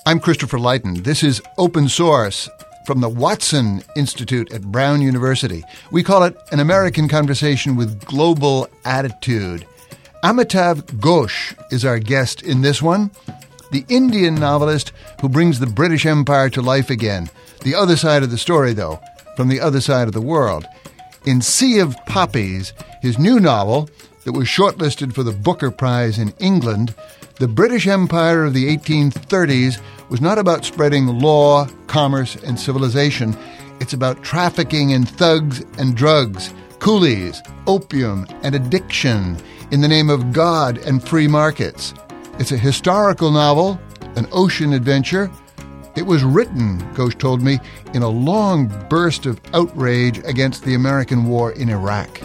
I'm Christopher Leighton. This is Open Source from the Watson Institute at Brown University. We call it an American conversation with global attitude. Amitav Ghosh is our guest in this one, the Indian novelist who brings the British Empire to life again. The other side of the story, though, from the other side of the world. In Sea of Poppies, his new novel that was shortlisted for the Booker Prize in England, the British Empire of the 1830s was not about spreading law, commerce, and civilization. It's about trafficking in thugs and drugs, coolies, opium, and addiction in the name of God and free markets. It's a historical novel, an ocean adventure. It was written, Ghosh told me, in a long burst of outrage against the American war in Iraq.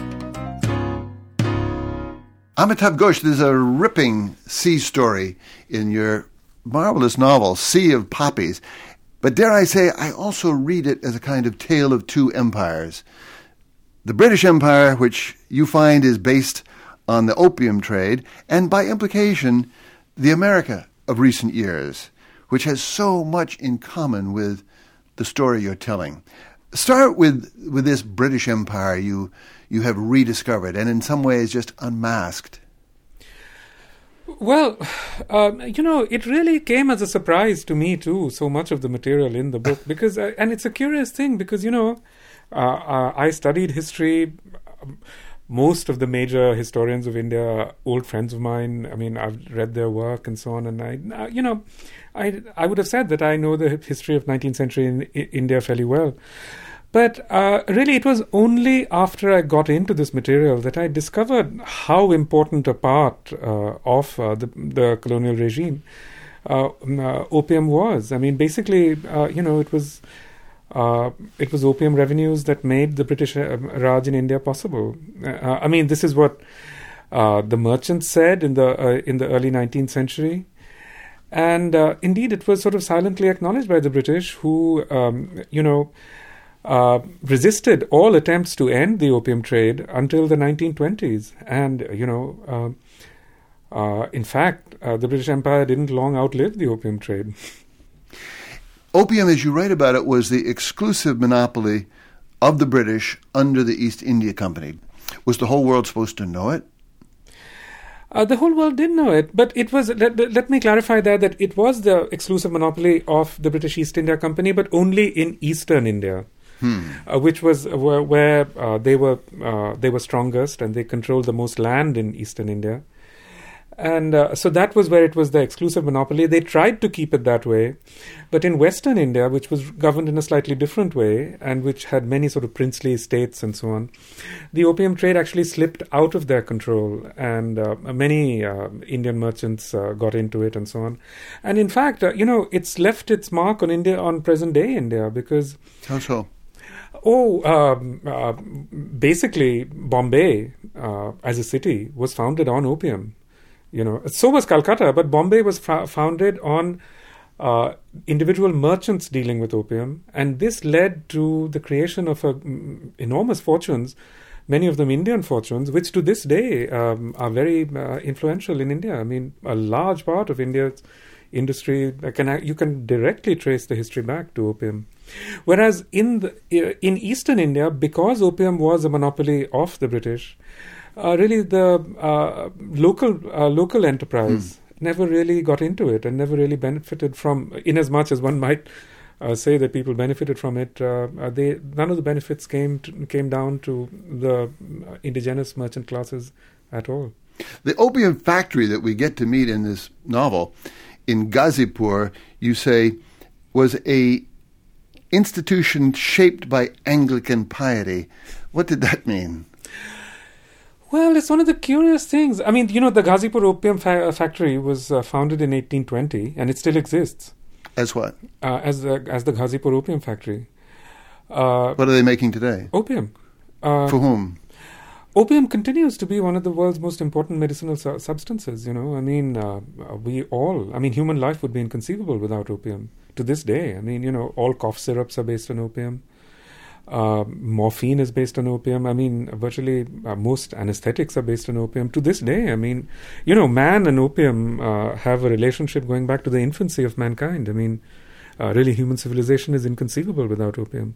Amitav Ghosh, there's a ripping sea story in your marvelous novel, Sea of Poppies. But dare I say, I also read it as a kind of tale of two empires. The British Empire, which you find is based on the opium trade, and by implication, the America of recent years, which has so much in common with the story you're telling. Start with this British Empire you have rediscovered and in some ways just unmasked. Well, it really came as a surprise to me too, so much of the material in the book, because, and it's a curious thing because, I studied history. Most of the major historians of India are old friends of mine. I mean, I've read their work and so on, and I would have said that I know the history of 19th century in India fairly well. But really, it was only after I got into this material that I discovered how important a part of the colonial regime opium was. I mean, basically, it was opium revenues that made the British Raj in India possible. This is what the merchants said in the early 19th century. And indeed, it was sort of silently acknowledged by the British who, resisted all attempts to end the opium trade until the 1920s. And, in fact, the British Empire didn't long outlive the opium trade. Opium, as you write about it, was the exclusive monopoly of the British under the East India Company. Was the whole world supposed to know it? The whole world did know it, but it was, let me clarify that it was the exclusive monopoly of the British East India Company, but only in eastern India. Which was where they were strongest, and they controlled the most land in eastern India. And so that was where it was the exclusive monopoly. They tried to keep it that way. But in Western India, which was governed in a slightly different way and which had many sort of princely estates and so on, the opium trade actually slipped out of their control, and many Indian merchants got into it and so on. And in fact, it's left its mark on India, on present-day India, because... How so? Basically, Bombay as a city was founded on opium. So was Calcutta, but Bombay was founded on individual merchants dealing with opium, and this led to the creation of enormous fortunes, many of them Indian fortunes, which to this day are very influential in India. I mean, a large part of India's industry, you can directly trace the history back to opium. Whereas in eastern India, because opium was a monopoly of the British, really the local enterprise never really got into it and never really benefited from, in as much as one might say that people benefited from it. None of the benefits came down to the indigenous merchant classes at all. The opium factory that we get to meet in this novel in Ghazipur, you say, was a institution shaped by Anglican piety. What did that mean? Well, it's one of the curious things. I mean, the Ghazipur opium factory was founded in 1820, and it still exists. As what? As the Ghazipur opium factory. What are they making today? Opium. For whom? Opium continues to be one of the world's most important medicinal substances, human life would be inconceivable without opium to this day. I mean, all cough syrups are based on opium. Morphine is based on opium. I mean, virtually most anesthetics are based on opium to this day. I mean, man and opium have a relationship going back to the infancy of mankind. I mean, really, human civilization is inconceivable without opium.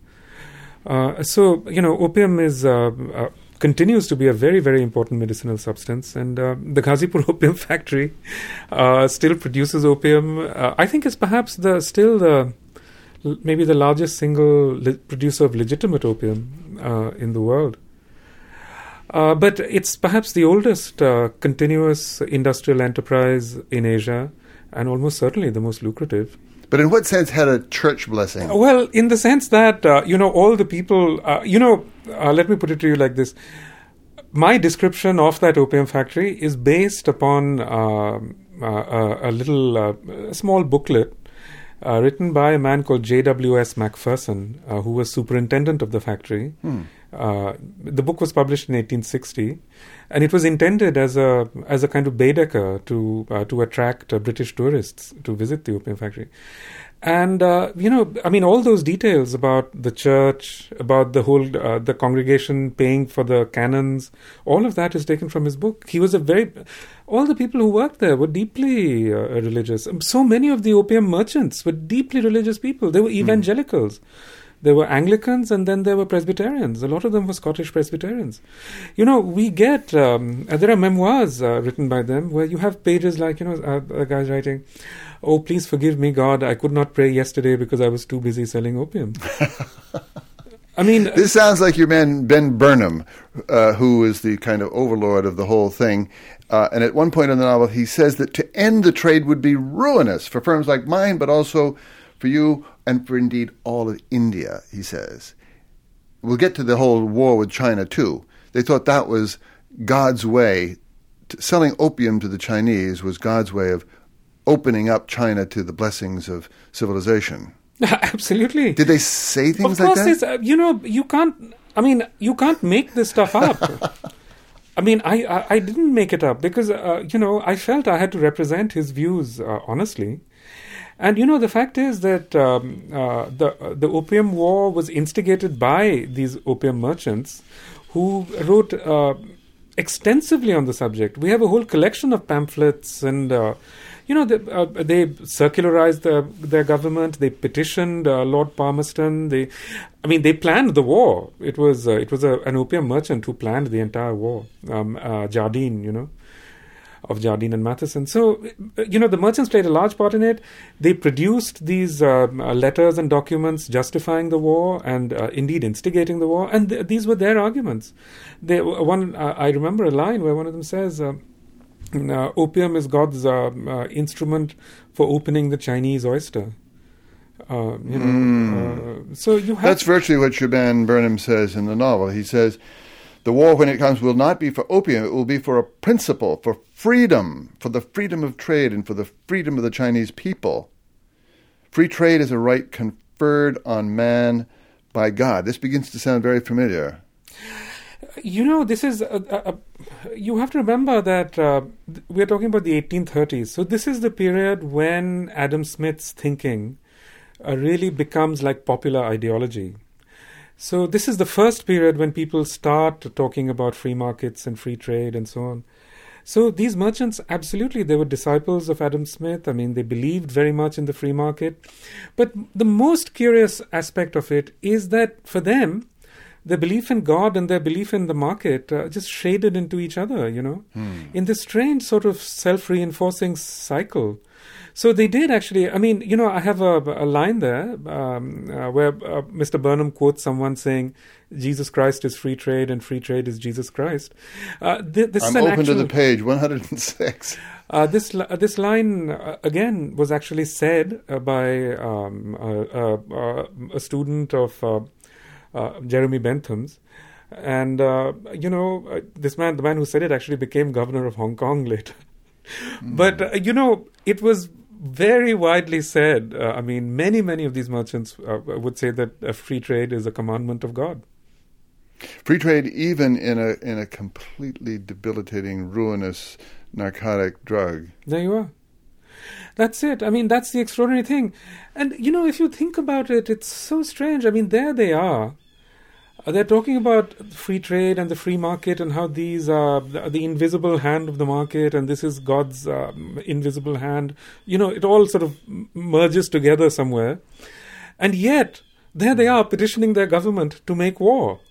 So, opium is continues to be a very, very important medicinal substance, and the Ghazipur Opium Factory still produces opium. I think it's perhaps maybe the largest single producer of legitimate opium in the world. But it's perhaps the oldest continuous industrial enterprise in Asia, and almost certainly the most lucrative. But in what sense had a church blessing? Well, in the sense that, all the people, let me put it to you like this. My description of that opium factory is based upon a small booklet written by a man called J.W.S. Macpherson, who was superintendent of the factory. The book was published in 1860, and it was intended as a kind of Baedeker to attract British tourists to visit the opium factory. And all those details about the church, about the whole the congregation paying for the canons, all of that is taken from his book. He was all the people who worked there were deeply religious. So many of the opium merchants were deeply religious people. They were evangelicals. There were Anglicans, and then there were Presbyterians. A lot of them were Scottish Presbyterians. We get, there are memoirs written by them where you have pages like, a guy's writing, "Oh, please forgive me, God, I could not pray yesterday because I was too busy selling opium." I mean... This sounds like your man Ben Burnham, who is the kind of overlord of the whole thing. And at one point in the novel, he says that to end the trade would be ruinous for firms like mine, but also for you and for indeed all of India, he says. We'll get to the whole war with China, too. They thought that was God's way. Selling opium to the Chinese was God's way of opening up China to the blessings of civilization. Absolutely. Did they say things like that? Of course, you can't make this stuff up. I mean, I didn't make it up because, I felt I had to represent his views honestly. And, the fact is that the Opium War was instigated by these opium merchants who wrote extensively on the subject. We have a whole collection of pamphlets and, they circularized their government. They petitioned Lord Palmerston. They planned the war. It was an opium merchant who planned the entire war, Jardine, of Jardine and Matheson. So, the merchants played a large part in it. They produced these letters and documents justifying the war and indeed instigating the war. And these were their arguments. I remember a line where one of them says, opium is God's instrument for opening the Chinese oyster. So you have... That's virtually what Shaban Burnham says in the novel. He says, the war, when it comes, will not be for opium. It will be for a principle, for freedom, for the freedom of trade and for the freedom of the Chinese people. Free trade is a right conferred on man by God. This begins to sound very familiar. This is... you have to remember that we're talking about the 1830s. So this is the period when Adam Smith's thinking really becomes like popular ideology. So this is the first period when people start talking about free markets and free trade and so on. So these merchants, absolutely, they were disciples of Adam Smith. I mean, they believed very much in the free market. But the most curious aspect of it is that for them, their belief in God and their belief in the market just shaded into each other, in this strange sort of self-reinforcing cycle. So they did actually, I have a line there where Mr. Burnham quotes someone saying, Jesus Christ is free trade and free trade is Jesus Christ. This I'm open to the page, 106. This line, again, was actually said by a student of Jeremy Bentham's. And, this man, the man who said it actually became governor of Hong Kong later. But, it was very widely said. Many of these merchants would say that free trade is a commandment of God. Free trade, even in a completely debilitating, ruinous narcotic drug. There you are. That's it. That's the extraordinary thing. And, if you think about it, it's so strange. There they are. They're talking about free trade and the free market and how these are the invisible hand of the market and this is God's invisible hand. It all sort of merges together somewhere. And yet, there they are petitioning their government to make war.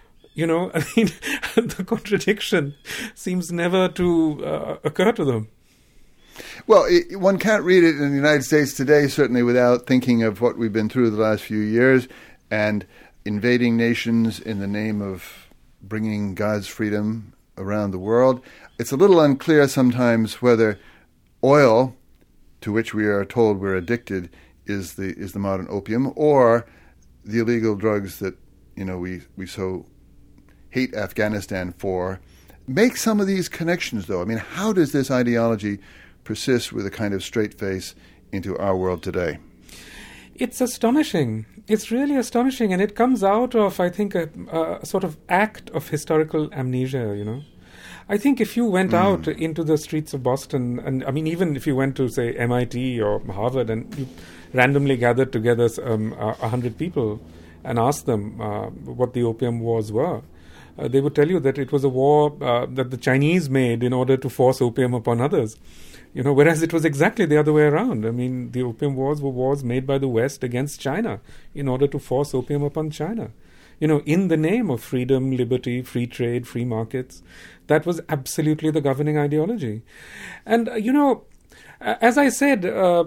The contradiction seems never to occur to them. Well, one can't read it in the United States today, certainly without thinking of what we've been through the last few years and invading nations in the name of bringing God's freedom around the world. It's a little unclear sometimes whether oil, to which we are told we're addicted, is the modern opium, or the illegal drugs that we so hate Afghanistan for. Make some of these connections, though. I mean, how does this ideology persist with a kind of straight face into our world today? It's astonishing. It's really astonishing, and it comes out of, I think, a sort of act of historical amnesia, I think if you went out into the streets of Boston, and I mean, even if you went to, say, MIT or Harvard, and you randomly gathered together 100 people and asked them what the Opium Wars were, they would tell you that it was a war that the Chinese made in order to force opium upon others. Whereas it was exactly the other way around. I mean, the Opium Wars were wars made by the West against China in order to force opium upon China. In the name of freedom, liberty, free trade, free markets. That was absolutely the governing ideology. And, as I said,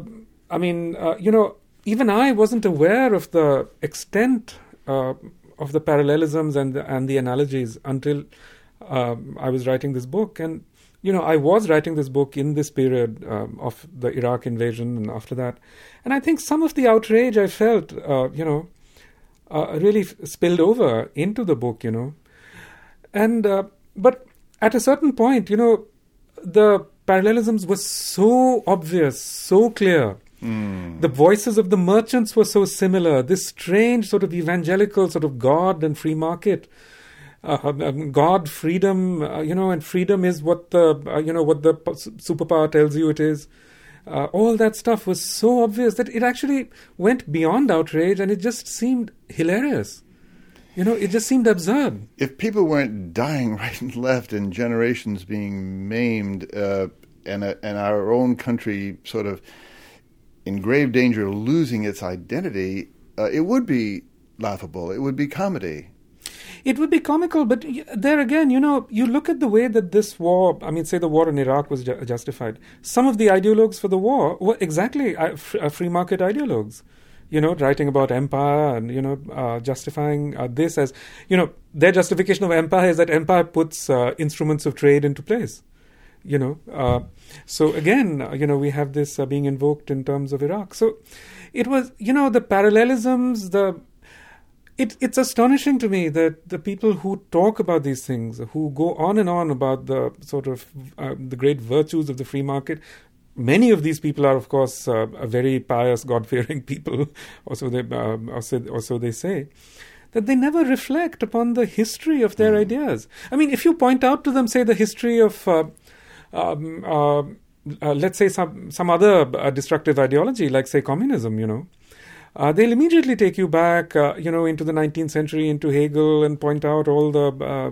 even I wasn't aware of the extent of the parallelisms and the analogies until I was writing this book. And I was writing this book in this period of the Iraq invasion and after that. And I think some of the outrage I felt, really spilled over into the book, And, but at a certain point, the parallelisms were so obvious, so clear. The voices of the merchants were so similar. This strange sort of evangelical sort of God and free market. God, freedom, and freedom is what the superpower tells you it is. All that stuff was so obvious that it actually went beyond outrage, and it just seemed hilarious. It just seemed absurd. If people weren't dying right and left and generations being maimed, and our own country sort of in grave danger of losing its identity, it would be laughable. It would be comedy. It would be comical, but there again, you look at the way that this war, say the war in Iraq was justified. Some of the ideologues for the war were exactly free market ideologues, writing about empire and, justifying this as, their justification of empire is that empire puts instruments of trade into place, So again, we have this being invoked in terms of Iraq. So it was, the parallelisms, It's astonishing to me that the people who talk about these things, who go on and on about the sort of the great virtues of the free market, many of these people are, of course, a very pious, God-fearing people, or so they say, that they never reflect upon the history of their ideas. I mean, if you point out to them, say, the history of, let's say, some other destructive ideology, like, say, communism, they'll immediately take you back, into the 19th century, into Hegel, and point out all the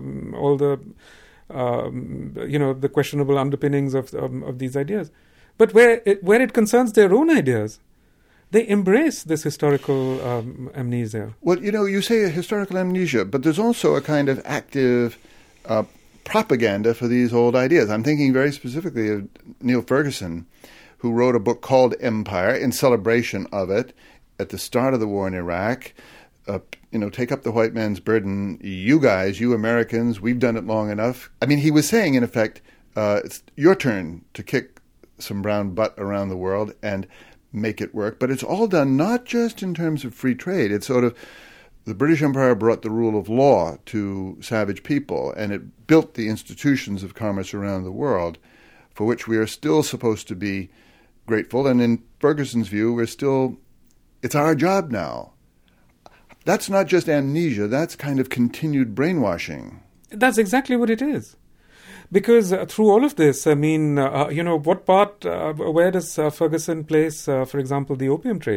the questionable underpinnings of these ideas. But where it concerns their own ideas, they embrace this historical amnesia. Well, you say a historical amnesia, but there's also a kind of active propaganda for these old ideas. I'm thinking very specifically of Neil Ferguson, who wrote a book called Empire in celebration of it. At the start of the war in Iraq, take up the white man's burden. You guys, you Americans, we've done it long enough. I mean, he was saying, in effect, it's your turn to kick some brown butt around the world and make it work. But it's all done not just in terms of free trade. It's sort of the British Empire brought the rule of law to savage people, and it built the institutions of commerce around the world, for which we are still supposed to be grateful. And in Ferguson's view, it's our job now. That's not just amnesia, that's kind of continued brainwashing. That's exactly what it is. Because through all of this, what part, where does Ferguson place, for example, the opium trade?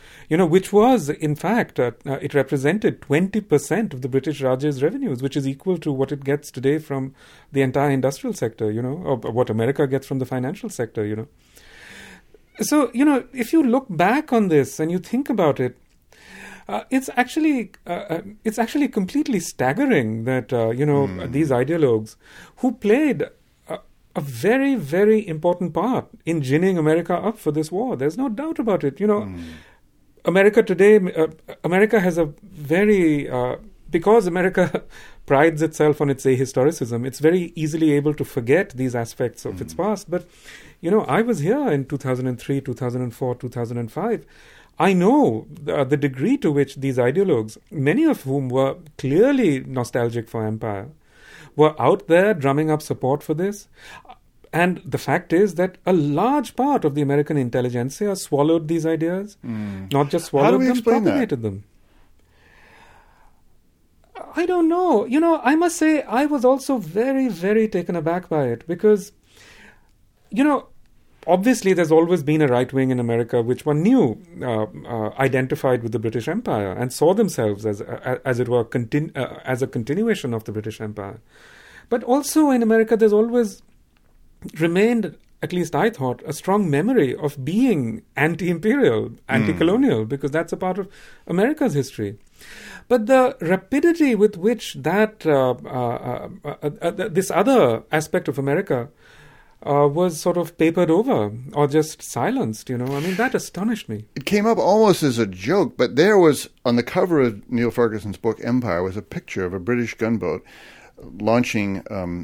which was, in fact, it represented 20% of the British Raj's revenues, which is equal to what it gets today from the entire industrial sector, or what America gets from the financial sector, So, if you look back on this and you think about it, it's actually completely staggering that, these ideologues who played a very, very important part in ginning America up for this war. There's no doubt about it. America today, America has a very, because America prides itself on its ahistoricism, it's very easily able to forget these aspects of its past. But, I was here in 2003, 2004, 2005. I know the degree to which these ideologues, many of whom were clearly nostalgic for empire, were out there drumming up support for this. And the fact is that a large part of the American intelligentsia swallowed these ideas, not just swallowed them, propagated them. I don't know. I must say I was also very, very taken aback by it because, obviously there's always been a right wing in America which one knew identified with the British Empire and saw themselves as it were as a continuation of the British Empire. But also in America there's always remained, at least I thought, a strong memory of being anti-imperial, anti-colonial, because that's a part of America's history. But the rapidity with which that this other aspect of America was sort of papered over or just silenced, that astonished me. It came up almost as a joke, but there was, on the cover of Neil Ferguson's book Empire, was a picture of a British gunboat launching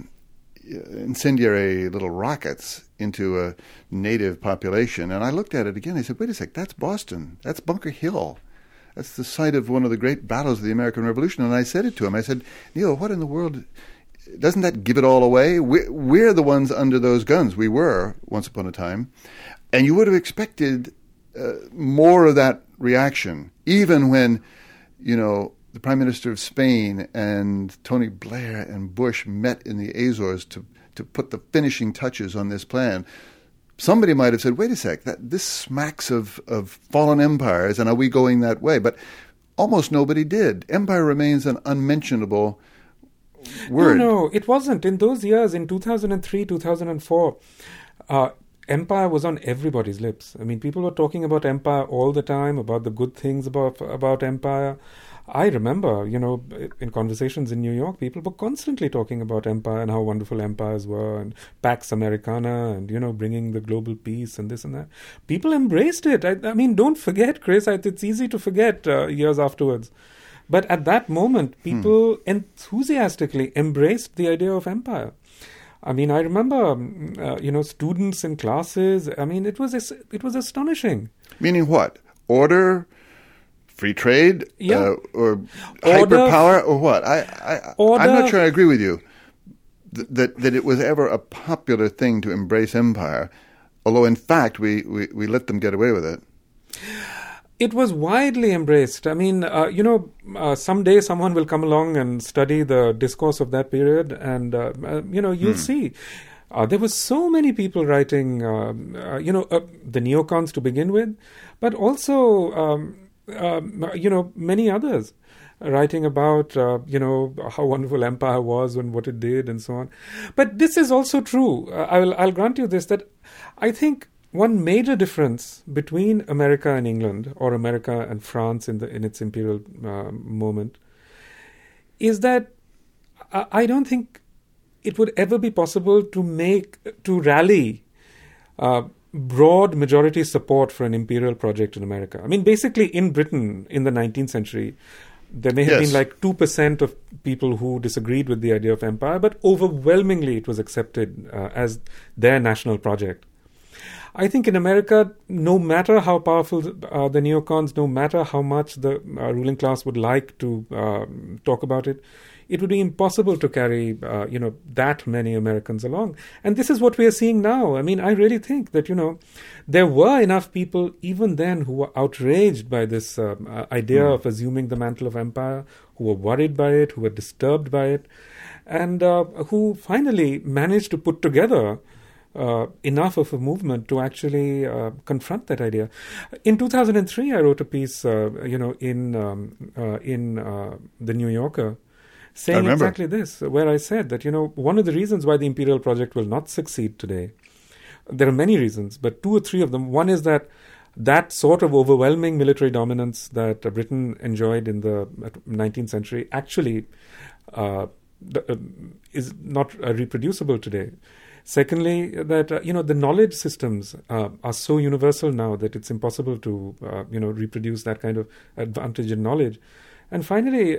incendiary little rockets into a native population. And I looked at it again. I said, wait a sec, that's Boston. That's Bunker Hill. That's the site of one of the great battles of the American Revolution. And I said it to him. I said, Neil, what in the world? Doesn't that give it all away? We're the ones under those guns. We were, once upon a time. And you would have expected more of that reaction, even when, the Prime Minister of Spain and Tony Blair and Bush met in the Azores to put the finishing touches on this plan. Somebody might have said, wait a sec, this smacks of fallen empires, and are we going that way? But almost nobody did. Empire remains an unmentionable word. No, it wasn't. In those years, in 2003, 2004, empire was on everybody's lips. I mean, people were talking about empire all the time, about the good things about empire. I remember, in conversations in New York, people were constantly talking about empire and how wonderful empires were and Pax Americana and, bringing the global peace and this and that. People embraced it. I mean, don't forget, Chris, it's easy to forget years afterwards. But at that moment, people enthusiastically embraced the idea of empire. I mean, I remember, students in classes. I mean, it was astonishing. Meaning what? Order? Free trade, or order, hyperpower, or what? I'm not sure I agree with you that it was ever a popular thing to embrace empire, although in fact we let them get away with it. It was widely embraced. I mean, someday someone will come along and study the discourse of that period, and you'll see. There were so many people writing, the neocons to begin with, but also. Many others writing about, how wonderful empire was and what it did and so on. But this is also true. I'll grant you this, that I think one major difference between America and England, or America and France in its imperial moment, is that I don't think it would ever be possible to rally broad majority support for an imperial project in America. I mean, basically in Britain in the 19th century, there may have been like 2% of people who disagreed with the idea of empire, but overwhelmingly it was accepted as their national project. I think in America, no matter how powerful the neocons, no matter how much the ruling class would like to talk about it, it would be impossible to carry, that many Americans along. And this is what we are seeing now. I mean, I really think that, there were enough people even then who were outraged by this idea of assuming the mantle of empire, who were worried by it, who were disturbed by it, and who finally managed to put together enough of a movement to actually confront that idea. In 2003, I wrote a piece, in the New Yorker, saying exactly this, where I said that, one of the reasons why the imperial project will not succeed today, there are many reasons, but 2 or 3 of them. One is that sort of overwhelming military dominance that Britain enjoyed in the 19th century actually is not reproducible today. Secondly, that the knowledge systems are so universal now that it's impossible to reproduce that kind of advantage in knowledge. And finally,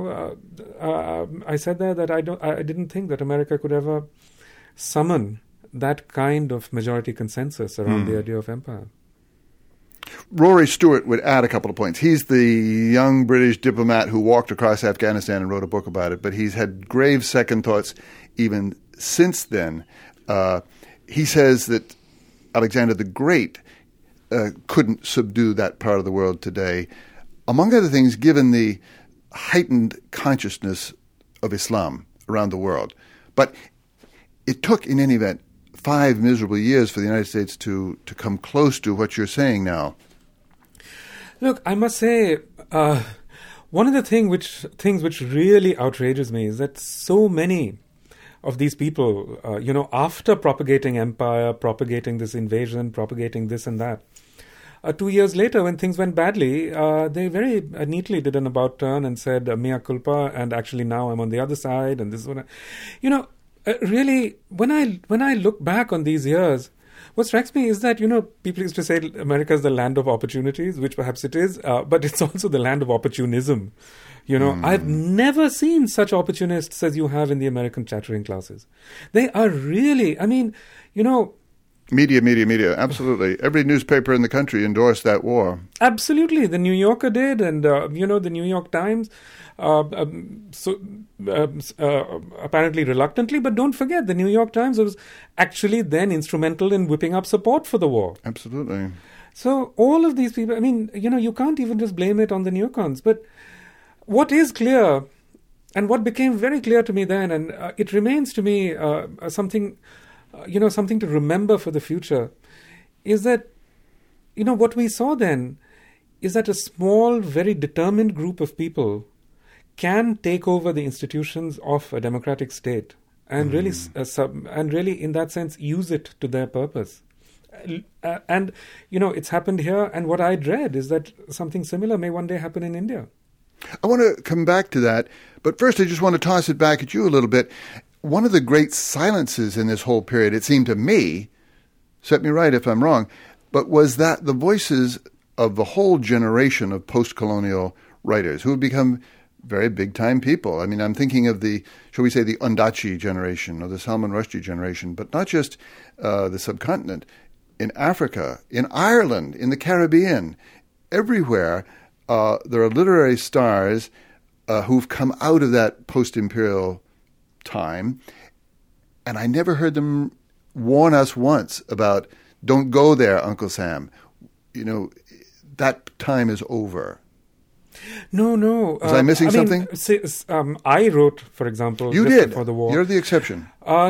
I said there that I didn't think that America could ever summon that kind of majority consensus around the idea of empire. Rory Stewart would add a couple of points. He's the young British diplomat who walked across Afghanistan and wrote a book about it, but he's had grave second thoughts even since then. He says that Alexander the Great couldn't subdue that part of the world today, among other things, given the heightened consciousness of Islam around the world. But it took, in any event, 5 miserable years for the United States to come close to what you're saying now. Look, I must say, one of the things which really outrages me is that so many of these people, after propagating empire, propagating this invasion, propagating this and that, 2 years later, when things went badly, they very neatly did an about turn and said, mea culpa, and actually now I'm on the other side, and this is what really, when I look back on these years, what strikes me is that, people used to say America is the land of opportunities, which perhaps it is, but it's also the land of opportunism. I've never seen such opportunists as you have in the American chattering classes. They are really, Media. Absolutely. Every newspaper in the country endorsed that war. Absolutely. The New Yorker did, and, the New York Times, apparently reluctantly, but don't forget, the New York Times was actually then instrumental in whipping up support for the war. Absolutely. So all of these people, you can't even just blame it on the neocons. But what is clear, and what became very clear to me then, and it remains to me something to remember for the future, is that, what we saw then is that a small, very determined group of people can take over the institutions of a democratic state and really, in that sense, use it to their purpose. And, it's happened here, and what I dread is that something similar may one day happen in India. I want to come back to that, but first I just want to toss it back at you a little bit. One of the great silences in this whole period, it seemed to me, set me right if I'm wrong, but was that the voices of the whole generation of post-colonial writers who have become very big-time people. I'm thinking of the Ondaatje generation or the Salman Rushdie generation, but not just the subcontinent. In Africa, in Ireland, in the Caribbean, everywhere, there are literary stars who've come out of that post-imperial time, and I never heard them warn us once about, don't go there, Uncle Sam. That time is over. No. Was I missing something? I wrote, for example, you just did. Before the war. You're the exception.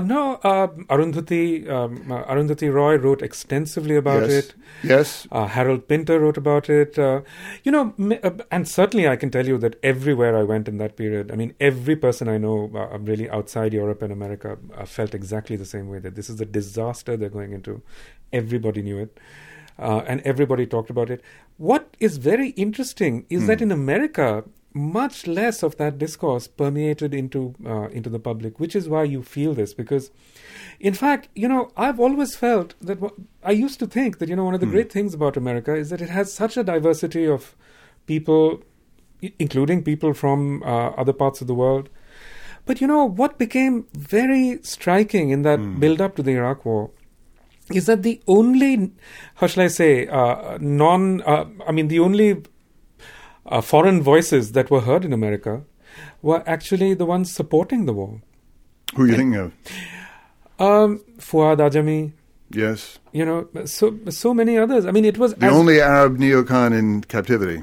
Arundhati Roy wrote extensively about it. Yes. Harold Pinter wrote about it. And certainly I can tell you that everywhere I went in that period, every person I know really outside Europe and America felt exactly the same way, that this is a disaster they're going into. Everybody knew it. And everybody talked about it. What is very interesting is that in America, much less of that discourse permeated into the public, which is why you feel this. Because, in fact, I've always felt that I used to think that, one of the great things about America is that it has such a diversity of people, including people from other parts of the world. But, what became very striking in that build-up to the Iraq War is that the only, how shall I say, the only foreign voices that were heard in America were actually the ones supporting the war. Who are you thinking of? Fuad Ajami. Yes. So many others. It was the only Arab neocon in captivity.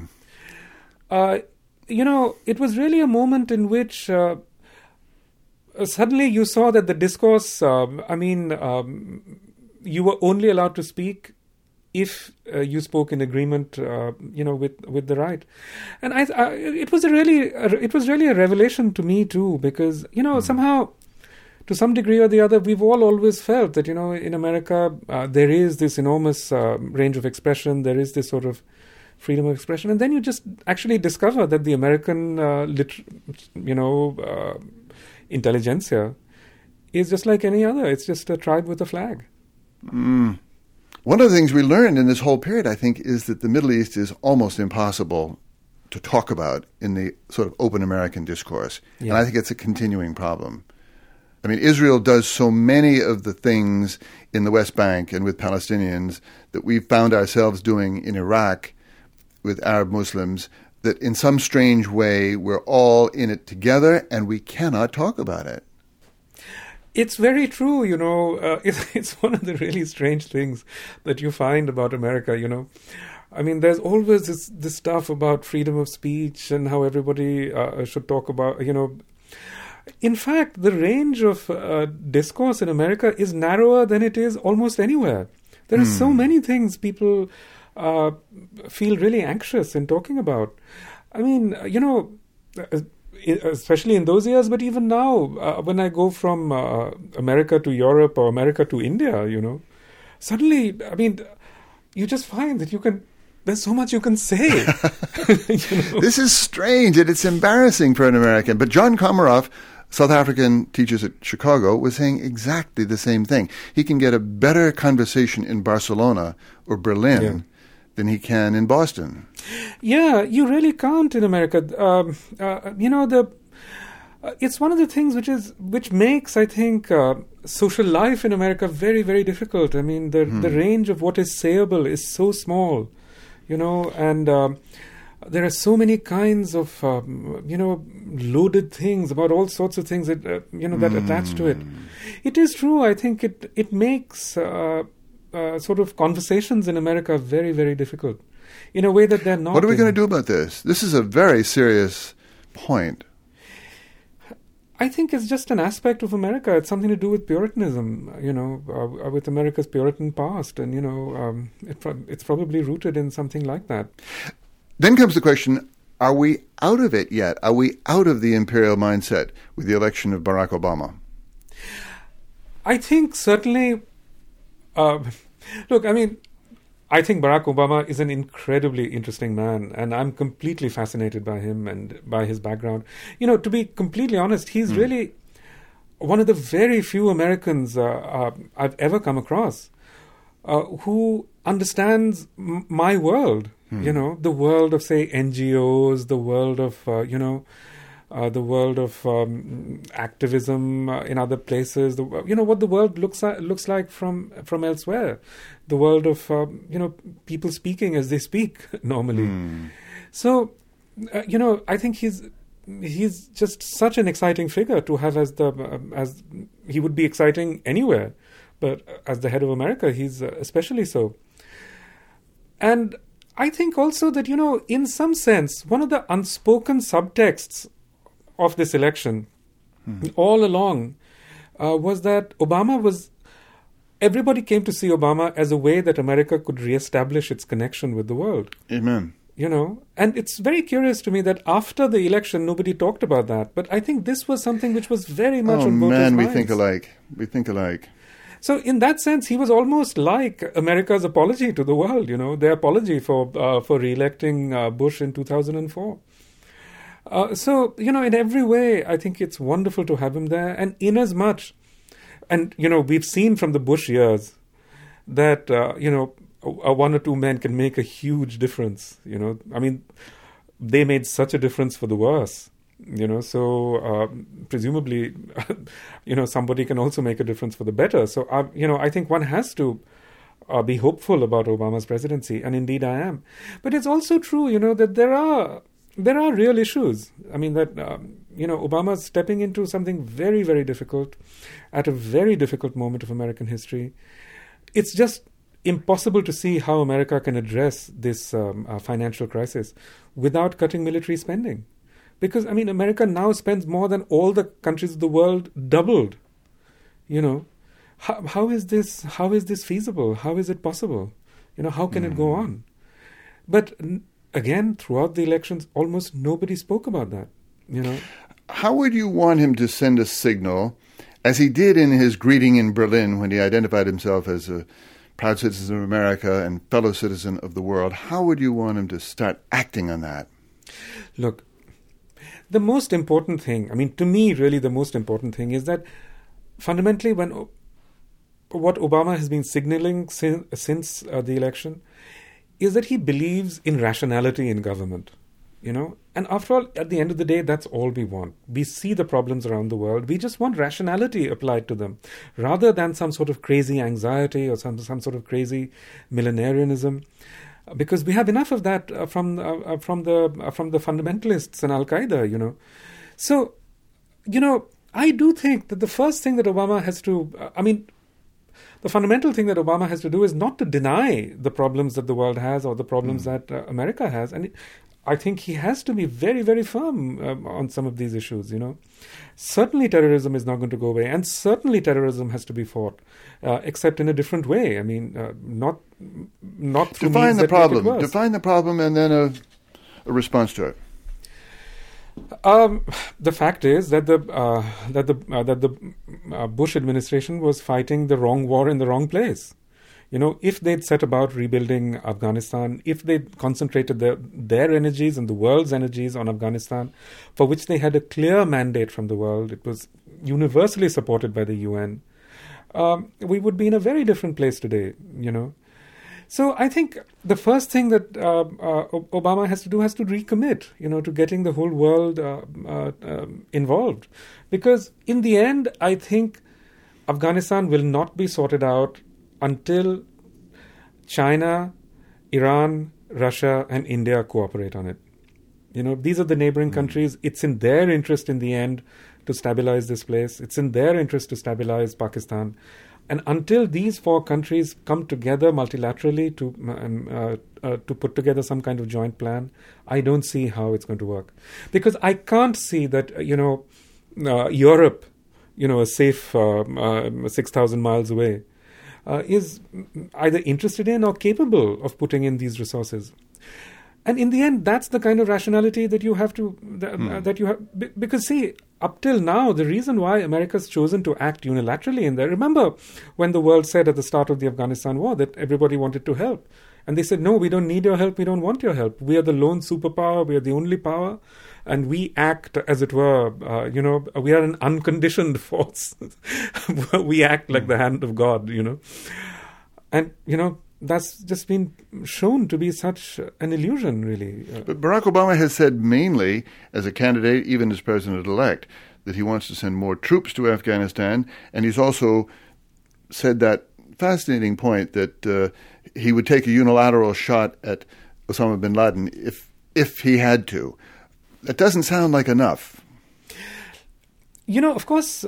It was really a moment in which suddenly you saw that the discourse, you were only allowed to speak if you spoke in agreement, with the right. And it was really a revelation to me too, because somehow, to some degree or the other, we've always felt that in America there is this enormous range of expression. There is this sort of freedom of expression, and then you just actually discover that the American intelligentsia is just like any other. It's just a tribe with a flag. One of the things we learned in this whole period, I think, is that the Middle East is almost impossible to talk about in the sort of open American discourse. Yeah. And I think it's a continuing problem. I mean, Israel does so many of the things in the West Bank and with Palestinians that we've found ourselves doing in Iraq with Arab Muslims, that in some strange way we're all in it together and we cannot talk about it. It's very true, it's one of the really strange things that you find about America, I mean, there's always this stuff about freedom of speech and how everybody should talk about, In fact, the range of discourse in America is narrower than it is almost anywhere. There are so many things people feel really anxious in talking about. I mean, especially in those years, but even now, when I go from America to Europe or America to India, suddenly, I mean, you just find that there's so much you can say. This is strange and it's embarrassing for an American. But John Komaroff, South African teachers at Chicago, was saying exactly the same thing. He can get a better conversation in Barcelona or Berlin than he can in Boston. Yeah, you really can't in America. It's one of the things which makes, I think, social life in America very, very difficult. I mean, the range of what is sayable is so small, and there are so many kinds of, loaded things about all sorts of things that, that attach to it. It is true. I think it makes sort of conversations in America very, very difficult in a way that they're not. What are we going to do about this? This is a very serious point. I think it's just an aspect of America. It's something to do with Puritanism, with America's Puritan past. And, it's probably rooted in something like that. Then comes the question, are we out of it yet? Are we out of the imperial mindset with the election of Barack Obama? I think certainly... Look, I mean, I think Barack Obama is an incredibly interesting man, and I'm completely fascinated by him and by his background. To be completely honest, he's really one of the very few Americans I've ever come across who understands my world, the world of, say, NGOs, the world of, the world of activism in other places, what the world looks like from elsewhere, the world of people speaking as they speak normally. So I think he's just such an exciting figure to have as he would be exciting anywhere, but as the head of America, he's especially so. And I think also that in some sense, one of the unspoken subtexts of this election all along was that everybody came to see Obama as a way that America could reestablish its connection with the world. Amen. And it's very curious to me that after the election, nobody talked about that. But I think this was something which was very much on voters' minds. We think alike. We think alike. So in that sense, he was almost like America's apology to the world, their apology for re-electing Bush in 2004. So, in every way, I think it's wonderful to have him there. And inasmuch, and, we've seen from the Bush years that, one or two men can make a huge difference, I mean, they made such a difference for the worse, so presumably, somebody can also make a difference for the better. So, I think one has to be hopeful about Obama's presidency, and indeed I am. But it's also true, that there are real issues. I mean, that, Obama's stepping into something very, very difficult at a very difficult moment of American history. It's just impossible to see how America can address this financial crisis without cutting military spending. Because, I mean, America now spends more than all the countries of the world doubled, how is this feasible? How is it possible? How can it go on? But again, throughout the elections, almost nobody spoke about that. How would you want him to send a signal, as he did in his greeting in Berlin when he identified himself as a proud citizen of America and fellow citizen of the world? How would you want him to start acting on that? Look, the most important thing, to me, really the most important thing is that fundamentally what Obama has been signaling since the election is that he believes in rationality in government, And after all, at the end of the day, that's all we want. We see the problems around the world. We just want rationality applied to them, rather than some sort of crazy anxiety or some sort of crazy millenarianism, because we have enough of that from the fundamentalists and Al Qaeda, So, I do think that the first thing that Obama has to, the fundamental thing that Obama has to do is not to deny the problems that the world has or the problems that America has. And I think he has to be very, very firm on some of these issues, Certainly terrorism is not going to go away. And certainly terrorism has to be fought, except in a different way. Not through Define means the that problem. make it worse. Define the problem and then a response to it. The fact is that the Bush administration was fighting the wrong war in the wrong place. If they'd set about rebuilding Afghanistan, if they'd concentrated their energies and the world's energies on Afghanistan, for which they had a clear mandate from the world, it was universally supported by the UN, we would be in a very different place today, So I think the first thing that Obama has to do has to recommit, to getting the whole world involved. Because in the end, I think Afghanistan will not be sorted out until China, Iran, Russia, and India cooperate on it. These are the neighboring countries. It's in their interest in the end to stabilize this place. It's in their interest to stabilize Pakistan. And until these four countries come together multilaterally to put together some kind of joint plan, I don't see how it's going to work. Because I can't see that, Europe, a safe 6,000 miles away, is either interested in or capable of putting in these resources. And in the end, that's the kind of rationality that you have to, that you have, because see, up till now, the reason why America's chosen to act unilaterally in there, remember when the world said at the start of the Afghanistan war that everybody wanted to help. And they said, no, we don't need your help, we don't want your help. We are the lone superpower, we are the only power. And we act, as it were, we are an unconditioned force. We act like the hand of God, And, that's just been shown to be such an illusion, really. But Barack Obama has said mainly, as a candidate, even as president-elect, that he wants to send more troops to Afghanistan. And he's also said that fascinating point that he would take a unilateral shot at Osama bin Laden if he had to. That doesn't sound like enough. Of course,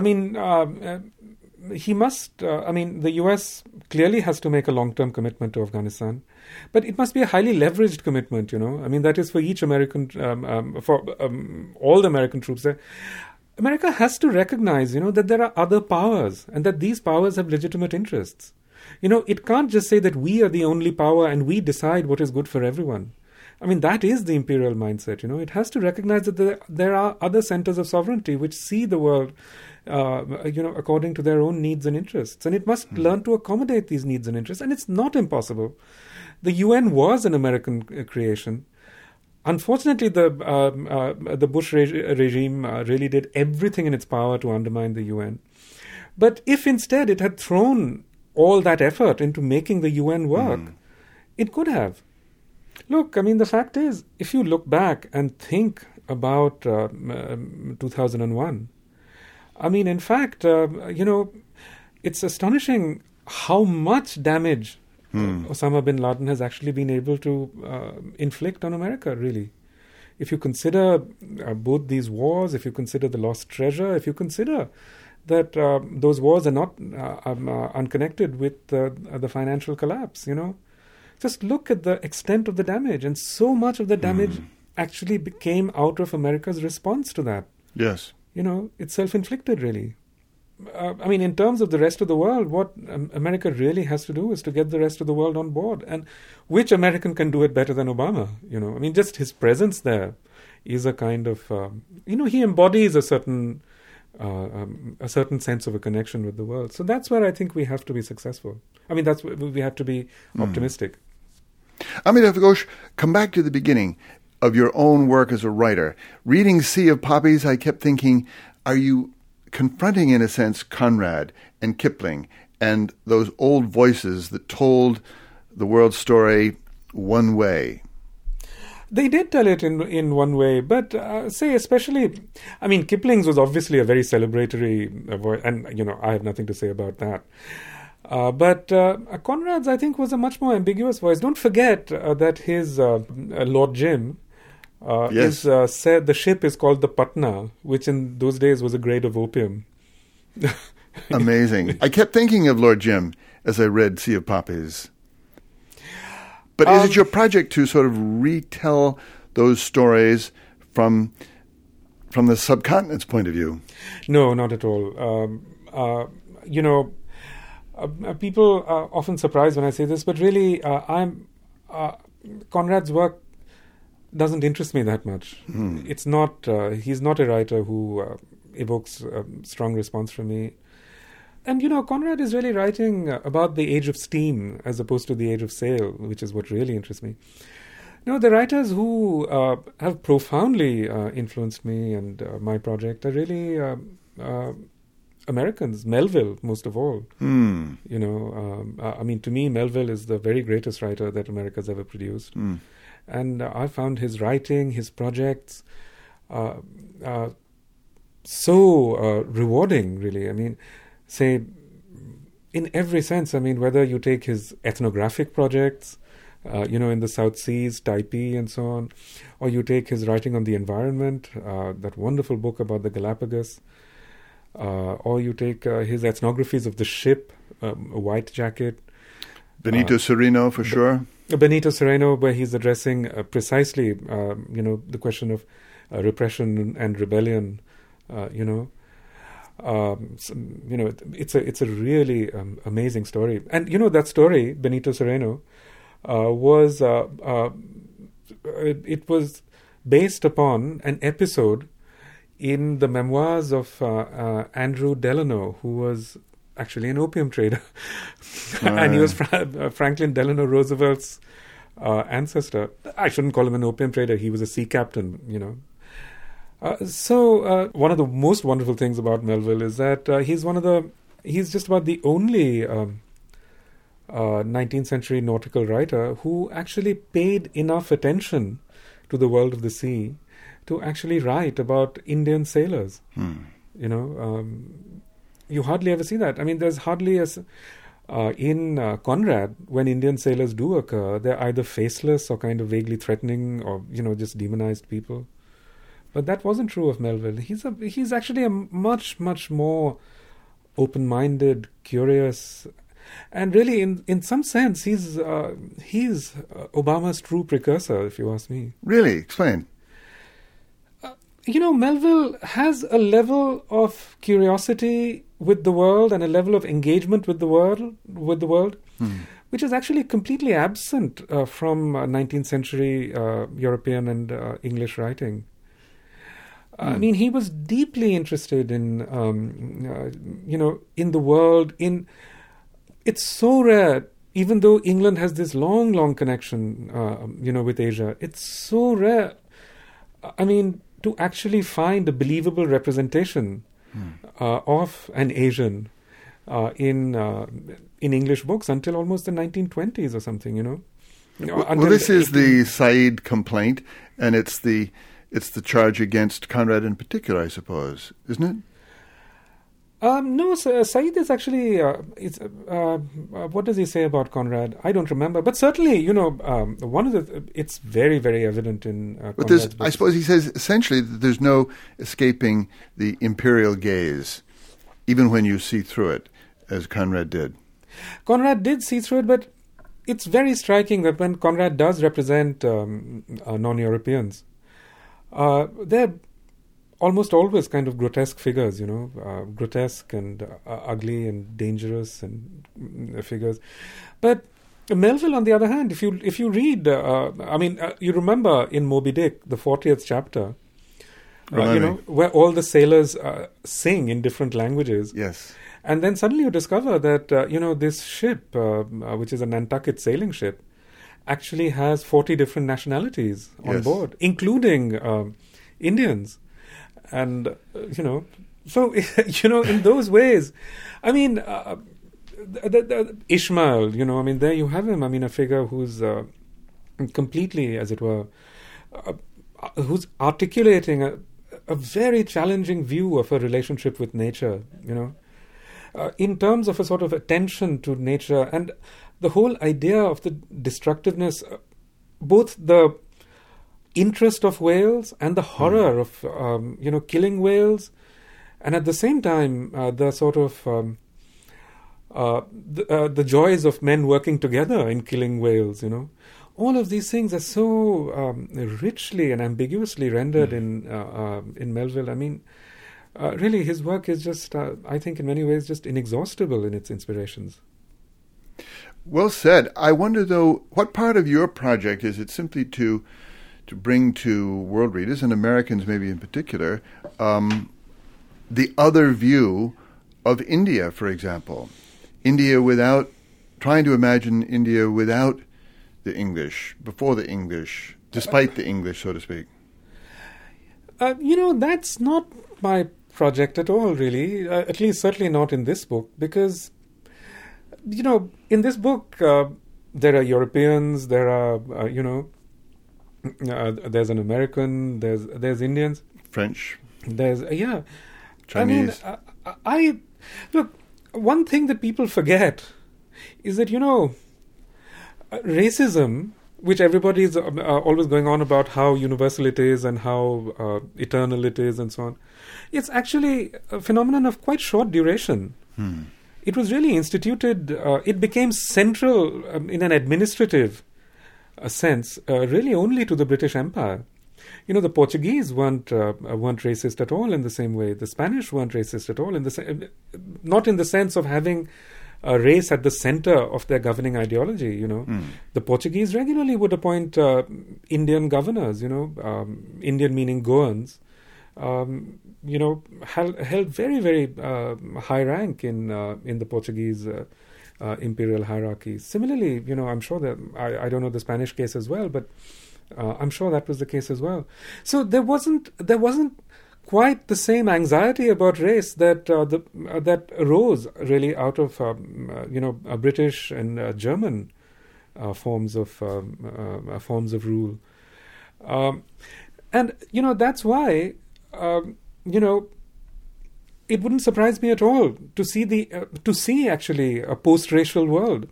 he must, the U.S. clearly has to make a long-term commitment to Afghanistan, but it must be a highly leveraged commitment, that is for each American, all the American troops there. America has to recognize, that there are other powers and that these powers have legitimate interests. It can't just say that we are the only power and we decide what is good for everyone. That is the imperial mindset, It has to recognize that there are other centers of sovereignty which see the world, according to their own needs and interests. And it must learn to accommodate these needs and interests. And it's not impossible. The UN was an American creation. Unfortunately, the Bush regime really did everything in its power to undermine the UN. But if instead it had thrown all that effort into making the UN work, it could have. Look, the fact is, if you look back and think about 2001, in fact, it's astonishing how much damage Osama bin Laden has actually been able to inflict on America, really. If you consider both these wars, if you consider the lost treasure, if you consider that those wars are not unconnected with the financial collapse, Just look at the extent of the damage, and so much of the damage actually came out of America's response to that. Yes. It's self-inflicted, really. I mean, in terms of the rest of the world, what America really has to do is to get the rest of the world on board. And which American can do it better than Obama? I mean, just his presence there is a kind of, he embodies a certain sense of a connection with the world. So that's where I think we have to be successful. I mean, that's where we have to be optimistic. Amitav Ghosh, come back to the beginning of your own work as a writer. Reading Sea of Poppies, I kept thinking, are you confronting, in a sense, Conrad and Kipling and those old voices that told the world story one way? They did tell it in one way, but especially, I mean, Kipling's was obviously a very celebratory voice, and, I have nothing to say about that. But Conrad's, I think, was a much more ambiguous voice. Don't forget that his Lord Jim yes. said the ship is called the Patna, which in those days was a grade of opium. Amazing. I kept thinking of Lord Jim as I read Sea of Poppies. But is it your project to sort of retell those stories from the subcontinent's point of view? No, not at all. People are often surprised when I say this, but really, Conrad's work doesn't interest me that much. It's not. He's not a writer who evokes a strong response from me. And, Conrad is really writing about the age of steam as opposed to the age of sail, which is what really interests me. The writers who have profoundly influenced me and my project are really Americans, Melville, most of all. I mean, to me, Melville is the very greatest writer that America's ever produced. And I found his writing, his projects, so rewarding, really. I mean, say, in every sense, I mean, whether you take his ethnographic projects, in the South Seas, Taipei and so on, or you take his writing on the environment, that wonderful book about the Galapagos, or you take his ethnographies of the ship, A White Jacket. Benito Cereno, for sure. Benito Cereno, where he's addressing precisely, the question of repression and rebellion, it's a really amazing story. And, that story, Benito Cereno, was it was based upon an episode in the memoirs of Andrew Delano, who was actually an opium trader. And he was Franklin Delano Roosevelt's ancestor. I shouldn't call him an opium trader. He was a sea captain, So one of the most wonderful things about Melville is that he's just about the only 19th century nautical writer who actually paid enough attention to the world of the sea to actually write about Indian sailors. You hardly ever see that. I mean, there's hardly in Conrad, when Indian sailors do occur, they're either faceless or kind of vaguely threatening or, just demonized people. But that wasn't true of Melville. He's actually a much, much more open-minded, curious, and really, in some sense, he's Obama's true precursor, if you ask me. Really? Explain. Melville has a level of curiosity with the world and a level of engagement with the world, which is actually completely absent from 19th century European and English writing. I mean, he was deeply interested in, in the world. It's so rare, even though England has this long, long connection, with Asia. It's so rare. I mean, to actually find a believable representation of an Asian in English books until almost the 1920s or something, Well, this is the Said complaint, and it's the charge against Conrad in particular, I suppose, isn't it? No, Said is actually. What does he say about Conrad? I don't remember, but certainly, one of the. It's very, very evident in. But I suppose he says essentially that there's no escaping the imperial gaze, even when you see through it, as Conrad did. Conrad did see through it, but it's very striking that when Conrad does represent non-Europeans, they're almost always kind of grotesque figures, grotesque and ugly and dangerous and figures. But Melville, on the other hand, if you read, you remember in Moby Dick, the 40th chapter, where all the sailors sing in different languages. Yes. And then suddenly you discover that, this ship, which is a Nantucket sailing ship, actually has 40 different nationalities on board, including Indians. And, so, in those ways, I mean, the Ishmael, there you have him, a figure who's completely, as it were, who's articulating a very challenging view of a relationship with nature, in terms of a sort of attention to nature and the whole idea of the destructiveness, both the interest of whales and the horror of, killing whales, and at the same time, the sort of the joys of men working together in killing whales, All of these things are so richly and ambiguously rendered in Melville. Really, his work is just, I think, in many ways, just inexhaustible in its inspirations. Well said. I wonder, though, what part of your project is it simply to bring to world readers, and Americans maybe in particular, the other view of India, for example? India without, trying to imagine India without the English, before the English, despite the English, so to speak. That's not my project at all, really. At least certainly not in this book, because, in this book, there are Europeans, there are, there's an American, there's Indians. French. There's, Chinese. Look, one thing that people forget is that, racism, which everybody is always going on about how universal it is and how eternal it is and so on, it's actually a phenomenon of quite short duration. It was really instituted, it became central in an administrative sense, really only to the British Empire. The Portuguese weren't racist at all in the same way. The Spanish weren't racist at all, not in the sense of having race at the center of their governing ideology. The Portuguese regularly would appoint Indian governors. Indian meaning Goans. Held very, very high rank in the Portuguese imperial hierarchy. Similarly, I'm sure that I don't know the Spanish case as well, but I'm sure that was the case as well. So there wasn't quite the same anxiety about race that that arose really out of British and German forms of rule, and that's why it wouldn't surprise me at all to see actually a post-racial world,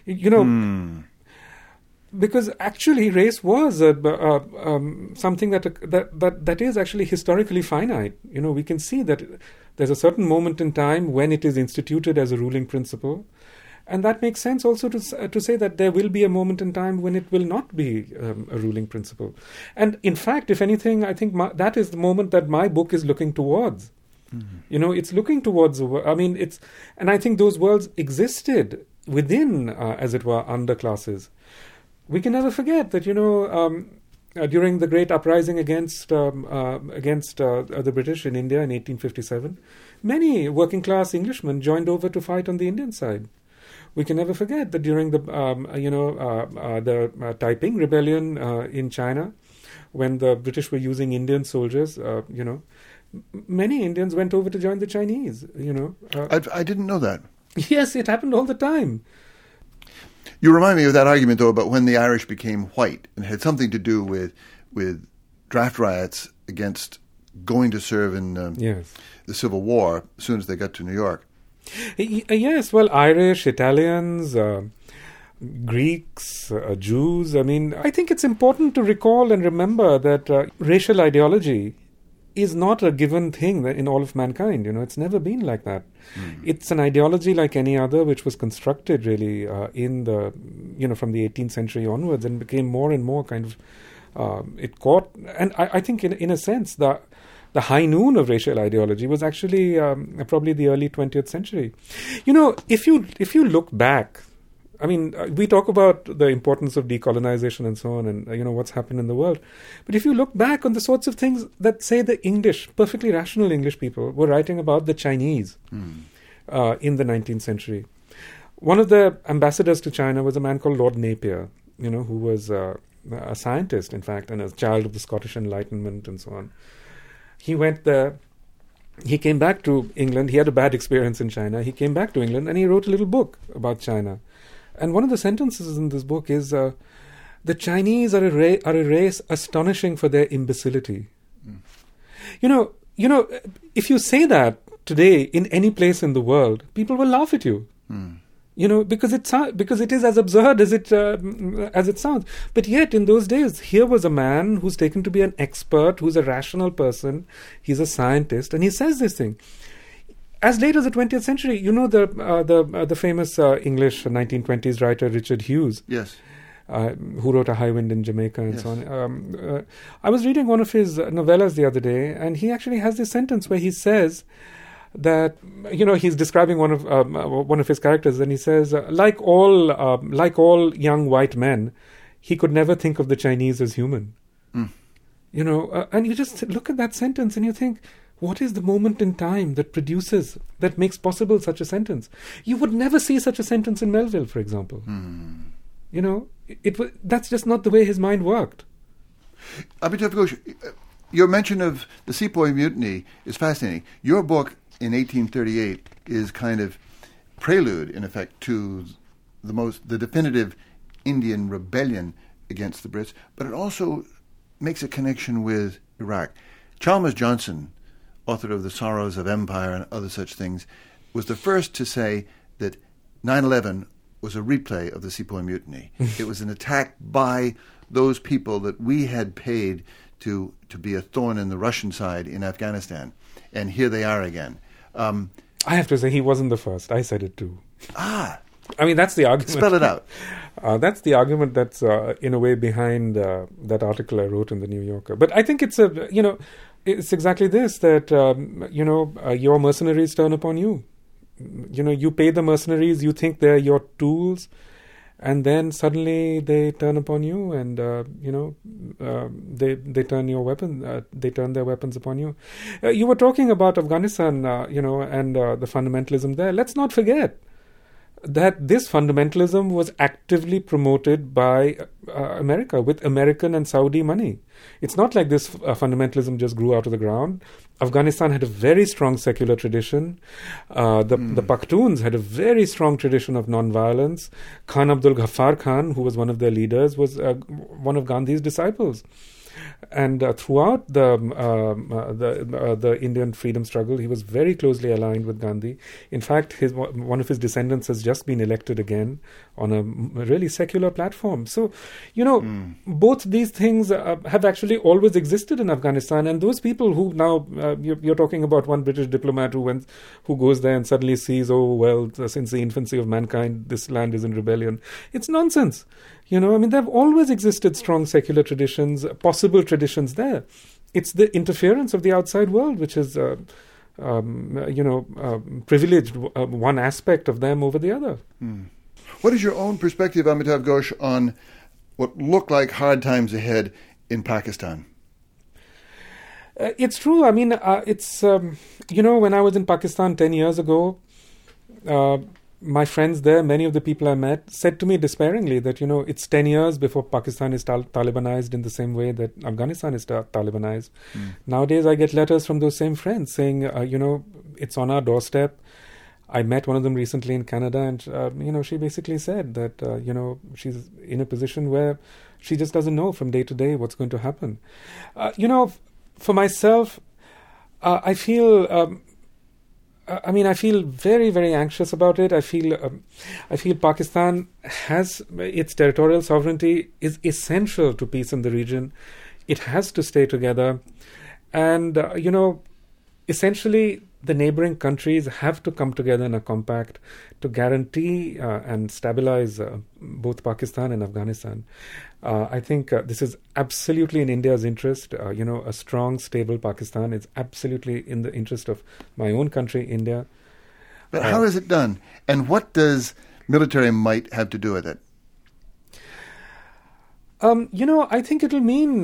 because actually race was something that is actually historically finite. We can see that there's a certain moment in time when it is instituted as a ruling principle, and that makes sense also to say that there will be a moment in time when it will not be a ruling principle. And in fact, if anything, I think that is the moment that my book is looking towards. It's looking towards and I think those worlds existed within, as it were, underclasses. We can never forget that, during the great uprising against the British in India in 1857, many working class Englishmen joined over to fight on the Indian side. We can never forget that during the Taiping Rebellion in China, when the British were using Indian soldiers, many Indians went over to join the Chinese. I didn't know that. Yes, it happened all the time. You remind me of that argument, though, about when the Irish became white, and it had something to do with draft riots against going to serve in the Civil War as soon as they got to New York. Yes, well, Irish, Italians, Greeks, Jews. I think it's important to recall and remember that racial ideology is not a given thing in all of mankind. It's never been like that. It's an ideology like any other, which was constructed really in the, from the 18th century onwards, and became more and more kind of, it caught, and I think in a sense, the the high noon of racial ideology was actually probably the early 20th century. If you look back, I mean, we talk about the importance of decolonization and so on, and what's happened in the world. But if you look back on the sorts of things that, say, the English, perfectly rational English people were writing about the Chinese in the 19th century. One of the ambassadors to China was a man called Lord Napier, who was a scientist, in fact, and a child of the Scottish Enlightenment and so on. He went there. He came back to England. He had a bad experience in China. He came back to England and he wrote a little book about China. And one of the sentences in this book is, the Chinese are a race astonishing for their imbecility. If you say that today in any place in the world, people will laugh at you. Because it is as absurd as it sounds. But yet, in those days, here was a man who's taken to be an expert, who's a rational person. He's a scientist, and he says this thing. As late as the 20th century, the famous English 1920s writer Richard Hughes, yes, who wrote A High Wind in Jamaica and yes. so on. I was reading one of his novellas the other day, and he actually has this sentence where he says that he's describing one of his characters, and he says, like all young white men, he could never think of the Chinese as human. And you just look at that sentence and you think, what is the moment in time that makes possible such a sentence? You would never see such a sentence in Melville, for example. That's just not the way his mind worked. Amitav Ghosh, your mention of the Sepoy Mutiny is fascinating. Your book in 1838 is kind of prelude, in effect, to the definitive Indian rebellion against the Brits, but it also makes a connection with Iraq. Chalmers Johnson, author of The Sorrows of Empire and other such things, was the first to say that 9/11 was a replay of the Sepoy Mutiny. It was an attack by those people that we had paid to be a thorn in the Russian side in Afghanistan. And here they are again. I have to say, he wasn't the first. I said it too. I mean, that's the argument. Spell it out. That's the argument that's, in a way, behind that article I wrote in the New Yorker. But I think it's it's exactly this, that, your mercenaries turn upon you. You pay the mercenaries, you think they're your tools, and then suddenly they turn upon you, and they turn your weapon. They turn their weapons upon you. You were talking about Afghanistan, and the fundamentalism there. Let's not forget that this fundamentalism was actively promoted by America with American and Saudi money. It's not like this fundamentalism just grew out of the ground. Afghanistan had a very strong secular tradition. The Pakhtuns had a very strong tradition of non-violence. Khan Abdul Ghaffar Khan, who was one of their leaders, was one of Gandhi's disciples. And throughout the Indian freedom struggle, he was very closely aligned with Gandhi. In fact, one of his descendants has just been elected again on a really secular platform. So, both these things have actually always existed in Afghanistan. And those people who now, you're talking about one British diplomat who goes there and suddenly sees, since the infancy of mankind, this land is in rebellion. It's nonsense. There have always existed strong secular traditions, possible traditions there. It's the interference of the outside world which has, privileged one aspect of them over the other. What is your own perspective, Amitav Ghosh, on what look like hard times ahead in Pakistan? It's true. I mean, it's, when I was in Pakistan 10 years ago, my friends there, many of the people I met, said to me despairingly that, it's 10 years before Pakistan is Talibanized in the same way that Afghanistan is Talibanized. Nowadays, I get letters from those same friends saying, it's on our doorstep. I met one of them recently in Canada, and, she basically said that, she's in a position where she just doesn't know from day to day what's going to happen. For myself, I feel... I feel very, very anxious about it. I feel Pakistan has its territorial sovereignty is essential to peace in the region. It has to stay together, and essentially the neighboring countries have to come together in a compact to guarantee and stabilize both Pakistan and Afghanistan. I think this is absolutely in India's interest. A strong, stable Pakistan is absolutely in the interest of my own country, India. But how is it done? And what does military might have to do with it? I think it'll mean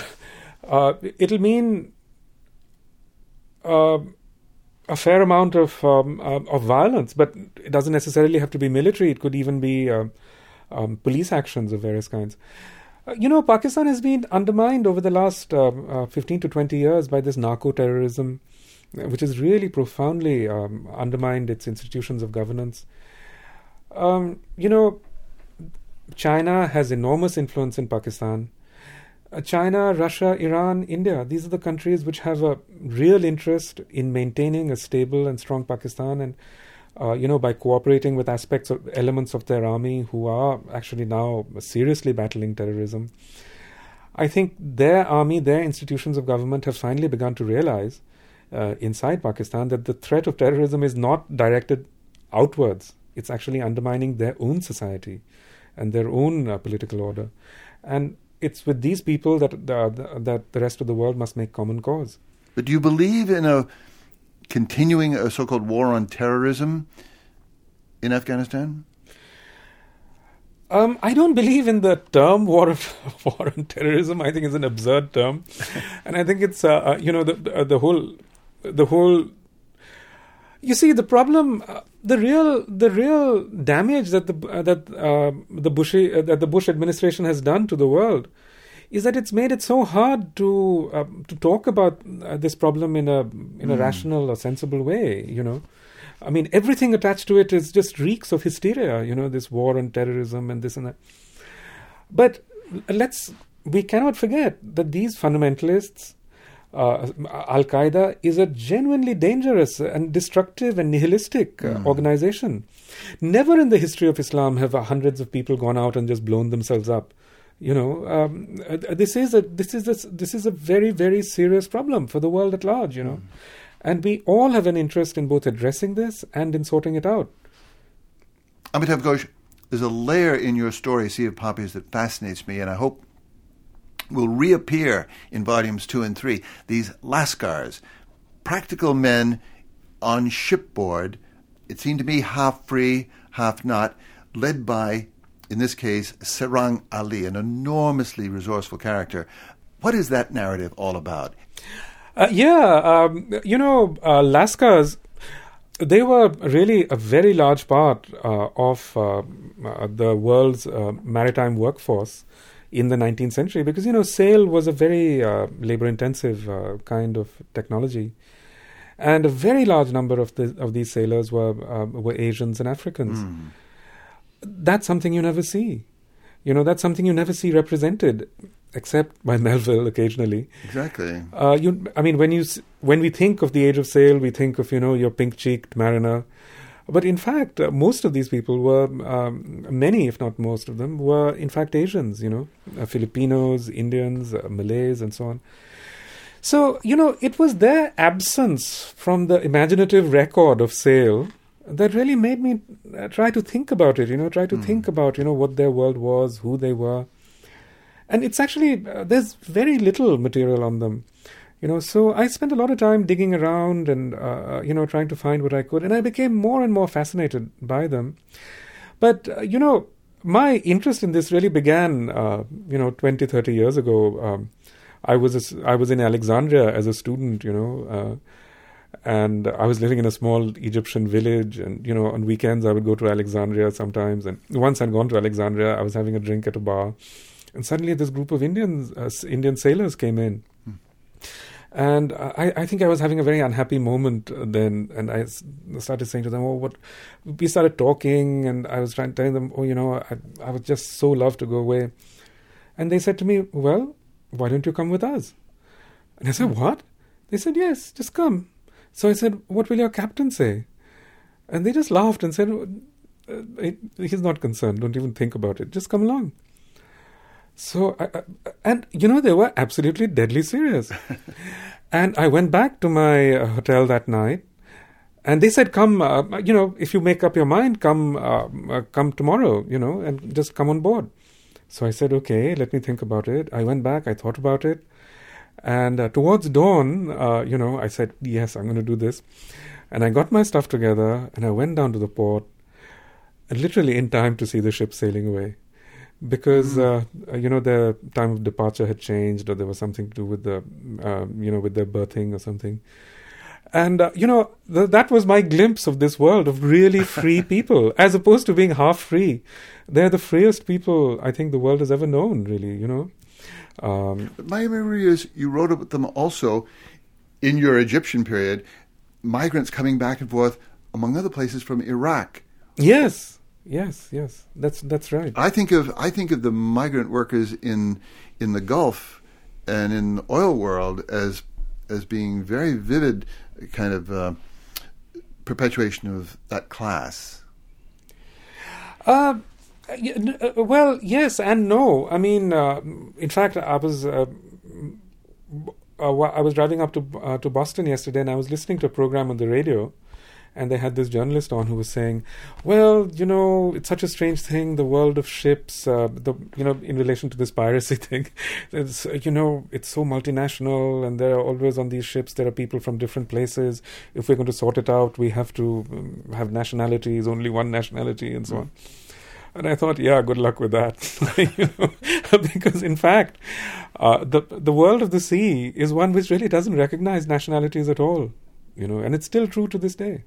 a fair amount of violence, but it doesn't necessarily have to be military. It could even be police actions of various kinds. Pakistan has been undermined over the last 15 to 20 years by this narco-terrorism, which has really profoundly undermined its institutions of governance. China has enormous influence in Pakistan. China, Russia, Iran, India, these are the countries which have a real interest in maintaining a stable and strong Pakistan, and by cooperating with elements of their army who are actually now seriously battling terrorism. I think their army, their institutions of government have finally begun to realize inside Pakistan that the threat of terrorism is not directed outwards. It's actually undermining their own society and their own political order. And it's with these people that the rest of the world must make common cause. But do you believe in continuing a so-called war on terrorism in Afghanistan? I don't believe in the term war on terrorism. I think it's an absurd term, and I think it's the whole. You see, the problem, the real damage that the Bush administration has done to the world is that it's made it so hard to talk about this problem in a rational or sensible way. I mean, everything attached to it is just reeks of hysteria. This war on terrorism and this and that. But we cannot forget that these fundamentalists. Al-Qaeda is a genuinely dangerous and destructive and nihilistic organization. Never in the history of Islam have hundreds of people gone out and just blown themselves up. This is a very, very serious problem for the world at large. And we all have an interest in both addressing this and in sorting it out. Amitav Ghosh, there's a layer in your story, Sea of Poppies, that fascinates me, and I hope will reappear in volumes 2 and 3. These Lascars, practical men on shipboard, it seemed to me half free, half not, led by, in this case, Sarang Ali, an enormously resourceful character. What is that narrative all about? Lascars, they were really a very large part of the world's maritime workforce in the 19th century, because sail was a very labor-intensive kind of technology, and a very large number of these sailors were Asians and Africans. That's something you never see. That's something you never see represented, except by Melville occasionally. Exactly. When we think of the age of sail, we think of your pink-cheeked mariner. But in fact, most of these people were, many, if not most of them, were in fact Asians, Filipinos, Indians, Malays, and so on. So, it was their absence from the imaginative record of sail that really made me try to think about it, think about, what their world was, who they were. And it's actually, there's very little material on them. So I spent a lot of time digging around and, trying to find what I could. And I became more and more fascinated by them. But, my interest in this really began, 20, 30 years ago. I was in Alexandria as a student, and I was living in a small Egyptian village. And, on weekends I would go to Alexandria sometimes. And once I'd gone to Alexandria, I was having a drink at a bar. And suddenly this group of Indian sailors came in. And I think I was having a very unhappy moment then, and I started saying to them, we started talking, and I was trying to tell them, I would just so love to go away. And they said to me, well, why don't you come with us? And I said, what? They said, yes, just come. So I said, what will your captain say? And they just laughed and said, he's not concerned, don't even think about it, just come along. So, they were absolutely deadly serious. And I went back to my hotel that night, And they said, come, if you make up your mind, come tomorrow, and just come on board. So I said, okay, let me think about it. I went back, I thought about it. And towards dawn, I said, yes, I'm going to do this. And I got my stuff together and I went down to the port, and literally in time to see the ship sailing away. Because, the time of departure had changed, or there was something to do with the, with their berthing or something. And, that was my glimpse of this world of really free people, as opposed to being half free. They're the freest people I think the world has ever known, really, But my memory is you wrote about them also in your Egyptian period, migrants coming back and forth, among other places, from Iraq. Yes. That's right. I think of the migrant workers in the Gulf and in the oil world as being very vivid kind of perpetuation of that class. Well, yes and no. I mean, in fact, I was driving up to Boston yesterday, and I was listening to a program on the radio. And they had this journalist on who was saying, well, it's such a strange thing, the world of ships, in relation to this piracy thing. It's so multinational, and there are always on these ships, there are people from different places. If we're going to sort it out, we have to have nationalities, only one nationality, and so on. And I thought, yeah, good luck with that. Because in fact, the world of the sea is one which really doesn't recognize nationalities at all, and it's still true to this day.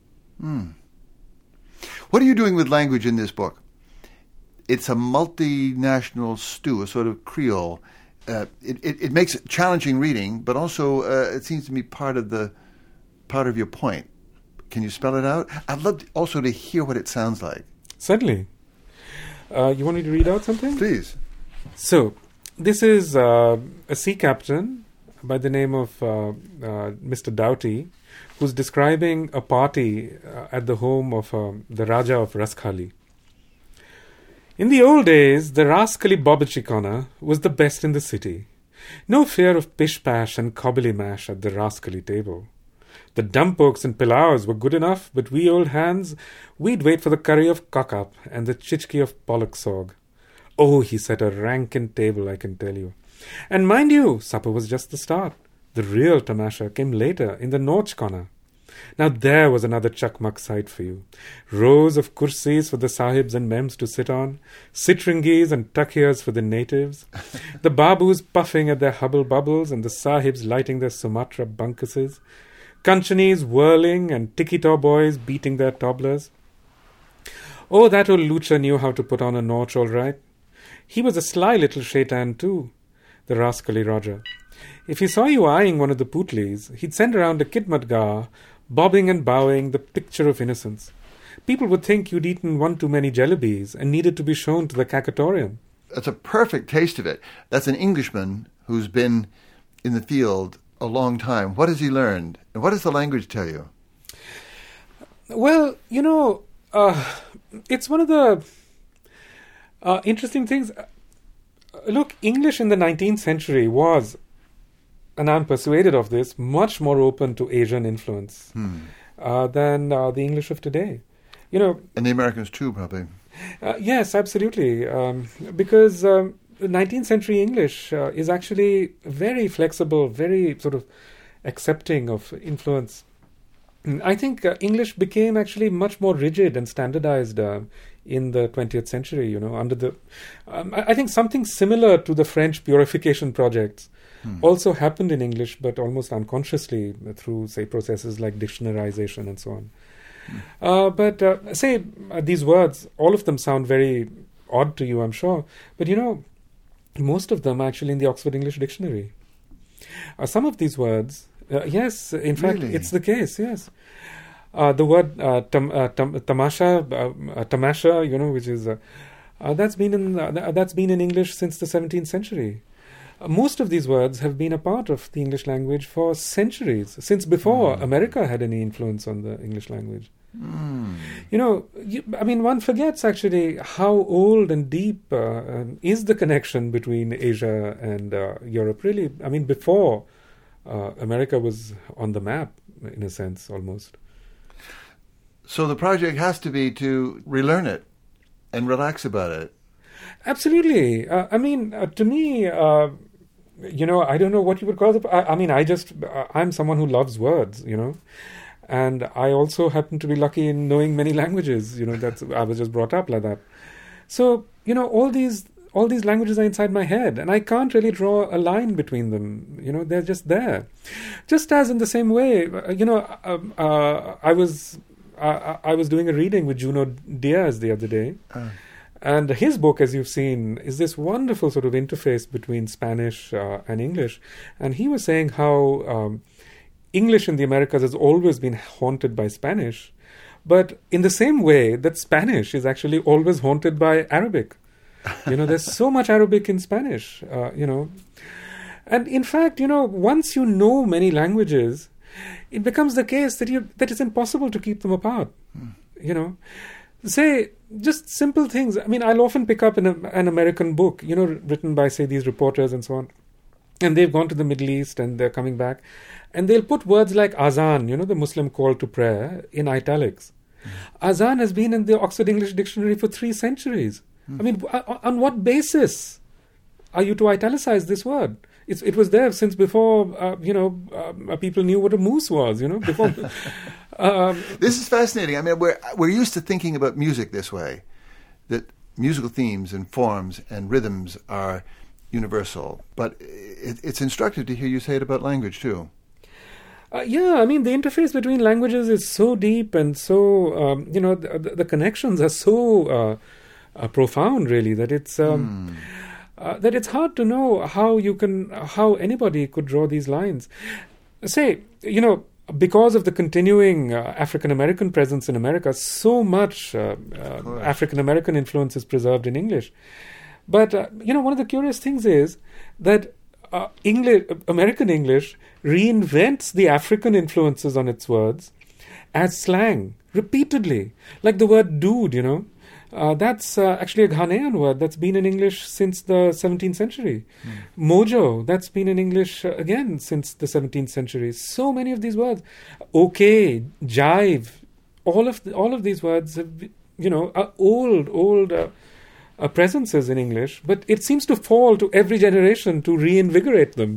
What are you doing with language in this book? It's a multinational stew, a sort of Creole. It makes it challenging reading, but also it seems to me part of your point. Can you spell it out? I'd love also to hear what it sounds like. Certainly. You want me to read out something? Please. So, this is a sea captain by the name of Mr. Doughty, who's describing a party at the home of the Raja of Raskhali. In the old days, the Raskhali Bobichikana was the best in the city. No fear of pish-pash and cobbly mash at the Raskhali table. The dumpokes and pilaus were good enough, but we old hands, we'd wait for the curry of cock-up and the chichki of pollock sog. Oh, he set a rankin table, I can tell you. And mind you, supper was just the start. The real tamasha came later in the Noch corner. Now there was another chakmak sight for you. Rows of kursis for the sahibs and mems to sit on, sitringis and takias for the natives, the babus puffing at their hubble bubbles and the sahibs lighting their Sumatra bunkuses, Kanchanis whirling and tiki-taw boys beating their toblers. Oh, that old Lucha knew how to put on a Noch all right. He was a sly little shaitan too, the rascally Raja. If he saw you eyeing one of the pootlies, he'd send around a kidmatgar, bobbing and bowing, the picture of innocence. People would think you'd eaten one too many jalebis and needed to be shown to the Kakatorium. That's a perfect taste of it. That's an Englishman who's been in the field a long time. What has he learned? And what does the language tell you? Well, it's one of the interesting things. Look, English in the 19th century was, and I'm persuaded of this, much more open to Asian influence than the English of today. And the Americans too, probably. Yes, absolutely. Because 19th century English is actually very flexible, very sort of accepting of influence. I think English became actually much more rigid and standardized in the 20th century, under the... I think something similar to the French purification projects also happened in English, but almost unconsciously through, say, processes like dictionarization and so on. But say these words, all of them sound very odd to you, I'm sure. But most of them are actually in the Oxford English Dictionary. Some of these words, yes, in fact, really? It's the case, yes. The word tamasha, which is that's been in English since the 17th century. Most of these words have been a part of the English language for centuries, since before America had any influence on the English language. One forgets actually how old and deep is the connection between Asia and Europe, really. I mean, before America was on the map, in a sense, almost. So the project has to be to relearn it and relax about it. Absolutely. To me, I don't know what you would call it. I'm someone who loves words, and I also happen to be lucky in knowing many languages. I was just brought up like that. So, all these languages are inside my head, and I can't really draw a line between them. They're just there. Just as in the same way, I was doing a reading with Junot Diaz the other day. And his book, as you've seen, is this wonderful sort of interface between Spanish and English. And he was saying how English in the Americas has always been haunted by Spanish, but in the same way that Spanish is actually always haunted by Arabic. There's so much Arabic in Spanish, And in fact, once you know many languages, it becomes the case that it's impossible to keep them apart, Say, just simple things. I'll often pick up an American book, written by, say, these reporters and so on. And they've gone to the Middle East and they're coming back. And they'll put words like azan, the Muslim call to prayer, in italics. Azan has been in the Oxford English Dictionary for 3 centuries. On what basis are you to italicize this word? It was there since before, people knew what a moose was, before... This is fascinating. We're used to thinking about music this way, that musical themes and forms and rhythms are universal. But it's instructive to hear you say it about language, too. The interface between languages is so deep and so, the connections are so profound, really, that it's... that it's hard to know how anybody could draw these lines. Say, because of the continuing African-American presence in America, so much African-American influence is preserved in English. But, one of the curious things is that American English reinvents the African influences on its words as slang, repeatedly. Like the word dude, that's actually a Ghanaian word that's been in English since the 17th century. Mojo, that's been in English again since the 17th century. So many of these words. Okay, jive, all of these words have, are old presences in English, but it seems to fall to every generation to reinvigorate them.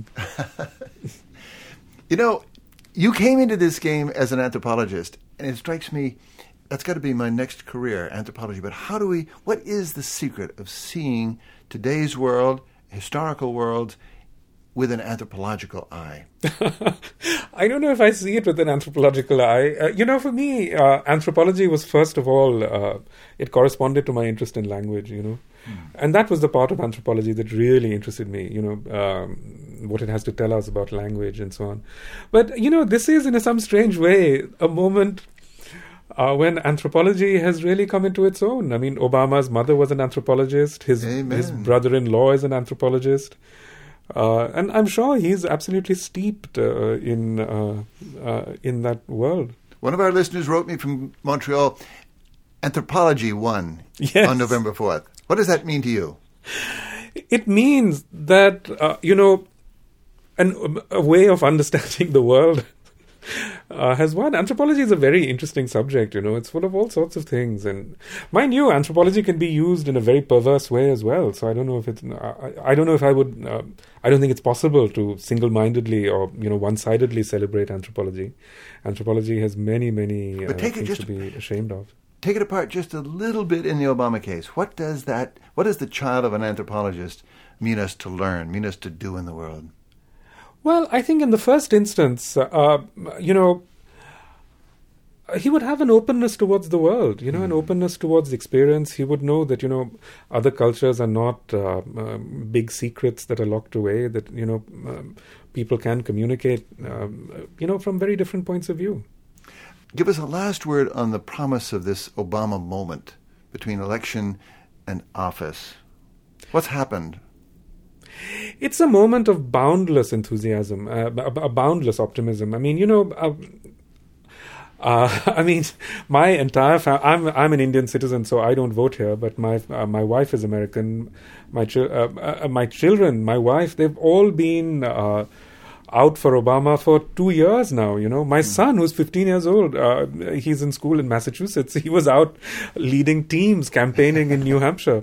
You came into this game as an anthropologist, and it strikes me that's got to be my next career, anthropology. But what is the secret of seeing today's world, historical world, with an anthropological eye? I don't know if I see it with an anthropological eye. For me, anthropology was, first of all, it corresponded to my interest in language, And that was the part of anthropology that really interested me, what it has to tell us about language and so on. But, this is, in some strange way, a moment... when anthropology has really come into its own. Obama's mother was an anthropologist. His brother-in-law is an anthropologist. And I'm sure he's absolutely steeped in that world. One of our listeners wrote me from Montreal, Anthropology won on November 4th. What does that mean to you? It means that, a way of understanding the world has won. Anthropology is a very interesting subject, It's full of all sorts of things. And mind you, anthropology can be used in a very perverse way as well. So I don't know if it's... I don't know if I would... I don't think it's possible to single-mindedly or, one-sidedly celebrate anthropology. Anthropology has many, many things to be ashamed of. Take it apart just a little bit in the Obama case. What does the child of an anthropologist mean us to learn, mean us to do in the world? Well, I think in the first instance, he would have an openness towards the world, an openness towards experience. He would know that, other cultures are not big secrets that are locked away, that, people can communicate, from very different points of view. Give us a last word on the promise of this Obama moment between election and office. What's happened? It's a moment of boundless enthusiasm, a boundless optimism. My entire family, I'm an Indian citizen, so I don't vote here, but my wife is American. My children, my wife, they've all been out for Obama for 2 years now. My son, who's 15 years old, he's in school in Massachusetts. He was out leading teams campaigning in New Hampshire.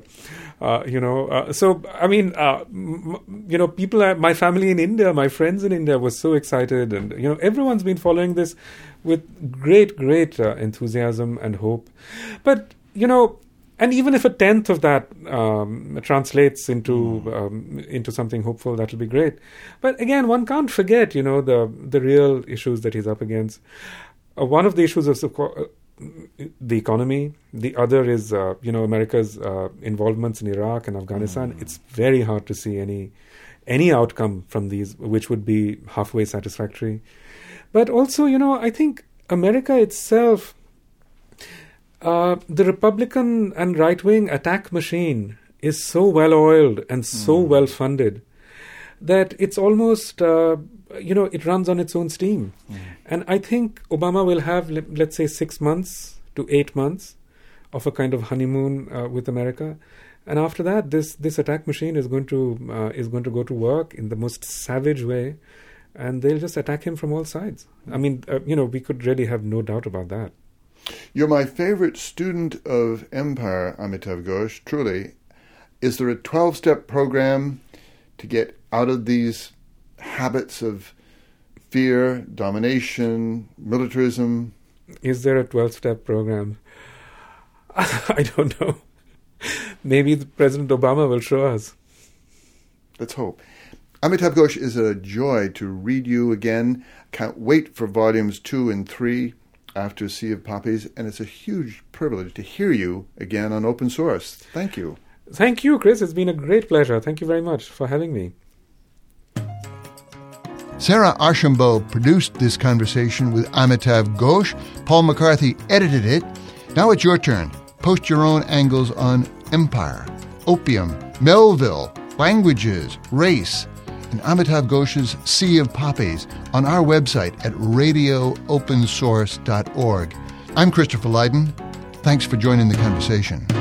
People, my family in India, my friends in India were so excited, and everyone's been following this with great enthusiasm and hope. But and even if a tenth of that translates into something hopeful, that'll be great. But again, one can't forget, the real issues that he's up against. One of the issues is the economy. The other is, America's involvements in Iraq and Afghanistan. It's very hard to see any outcome from these which would be halfway satisfactory. But also, I think America itself, the Republican and right-wing attack machine is so well-oiled and so well-funded that it's almost, it runs on its own steam. And I think Obama will have, let's say, 6 months to 8 months of a kind of honeymoon with America. And after that, this attack machine is going to go to work in the most savage way, and they'll just attack him from all sides. I mean, we could really have no doubt about that. You're my favorite student of empire, Amitav Ghosh, truly. Is there a 12-step program to get out of these habits of fear, domination, militarism? Is there a 12-step program? I don't know. Maybe President Obama will show us. Let's hope. Amitav Ghosh, is a joy to read you again. Can't wait for volumes 2 and 3 after Sea of Poppies, and it's a huge privilege to hear you again on Open Source. Thank you. Thank you, Chris. It's been a great pleasure. Thank you very much for having me. Sarah Archambault produced this conversation with Amitav Ghosh. Paul McCarthy edited it. Now it's your turn. Post your own angles on empire, opium, Melville, languages, race, and Amitav Ghosh's Sea of Poppies on our website at radioopensource.org. I'm Christopher Lydon. Thanks for joining the conversation.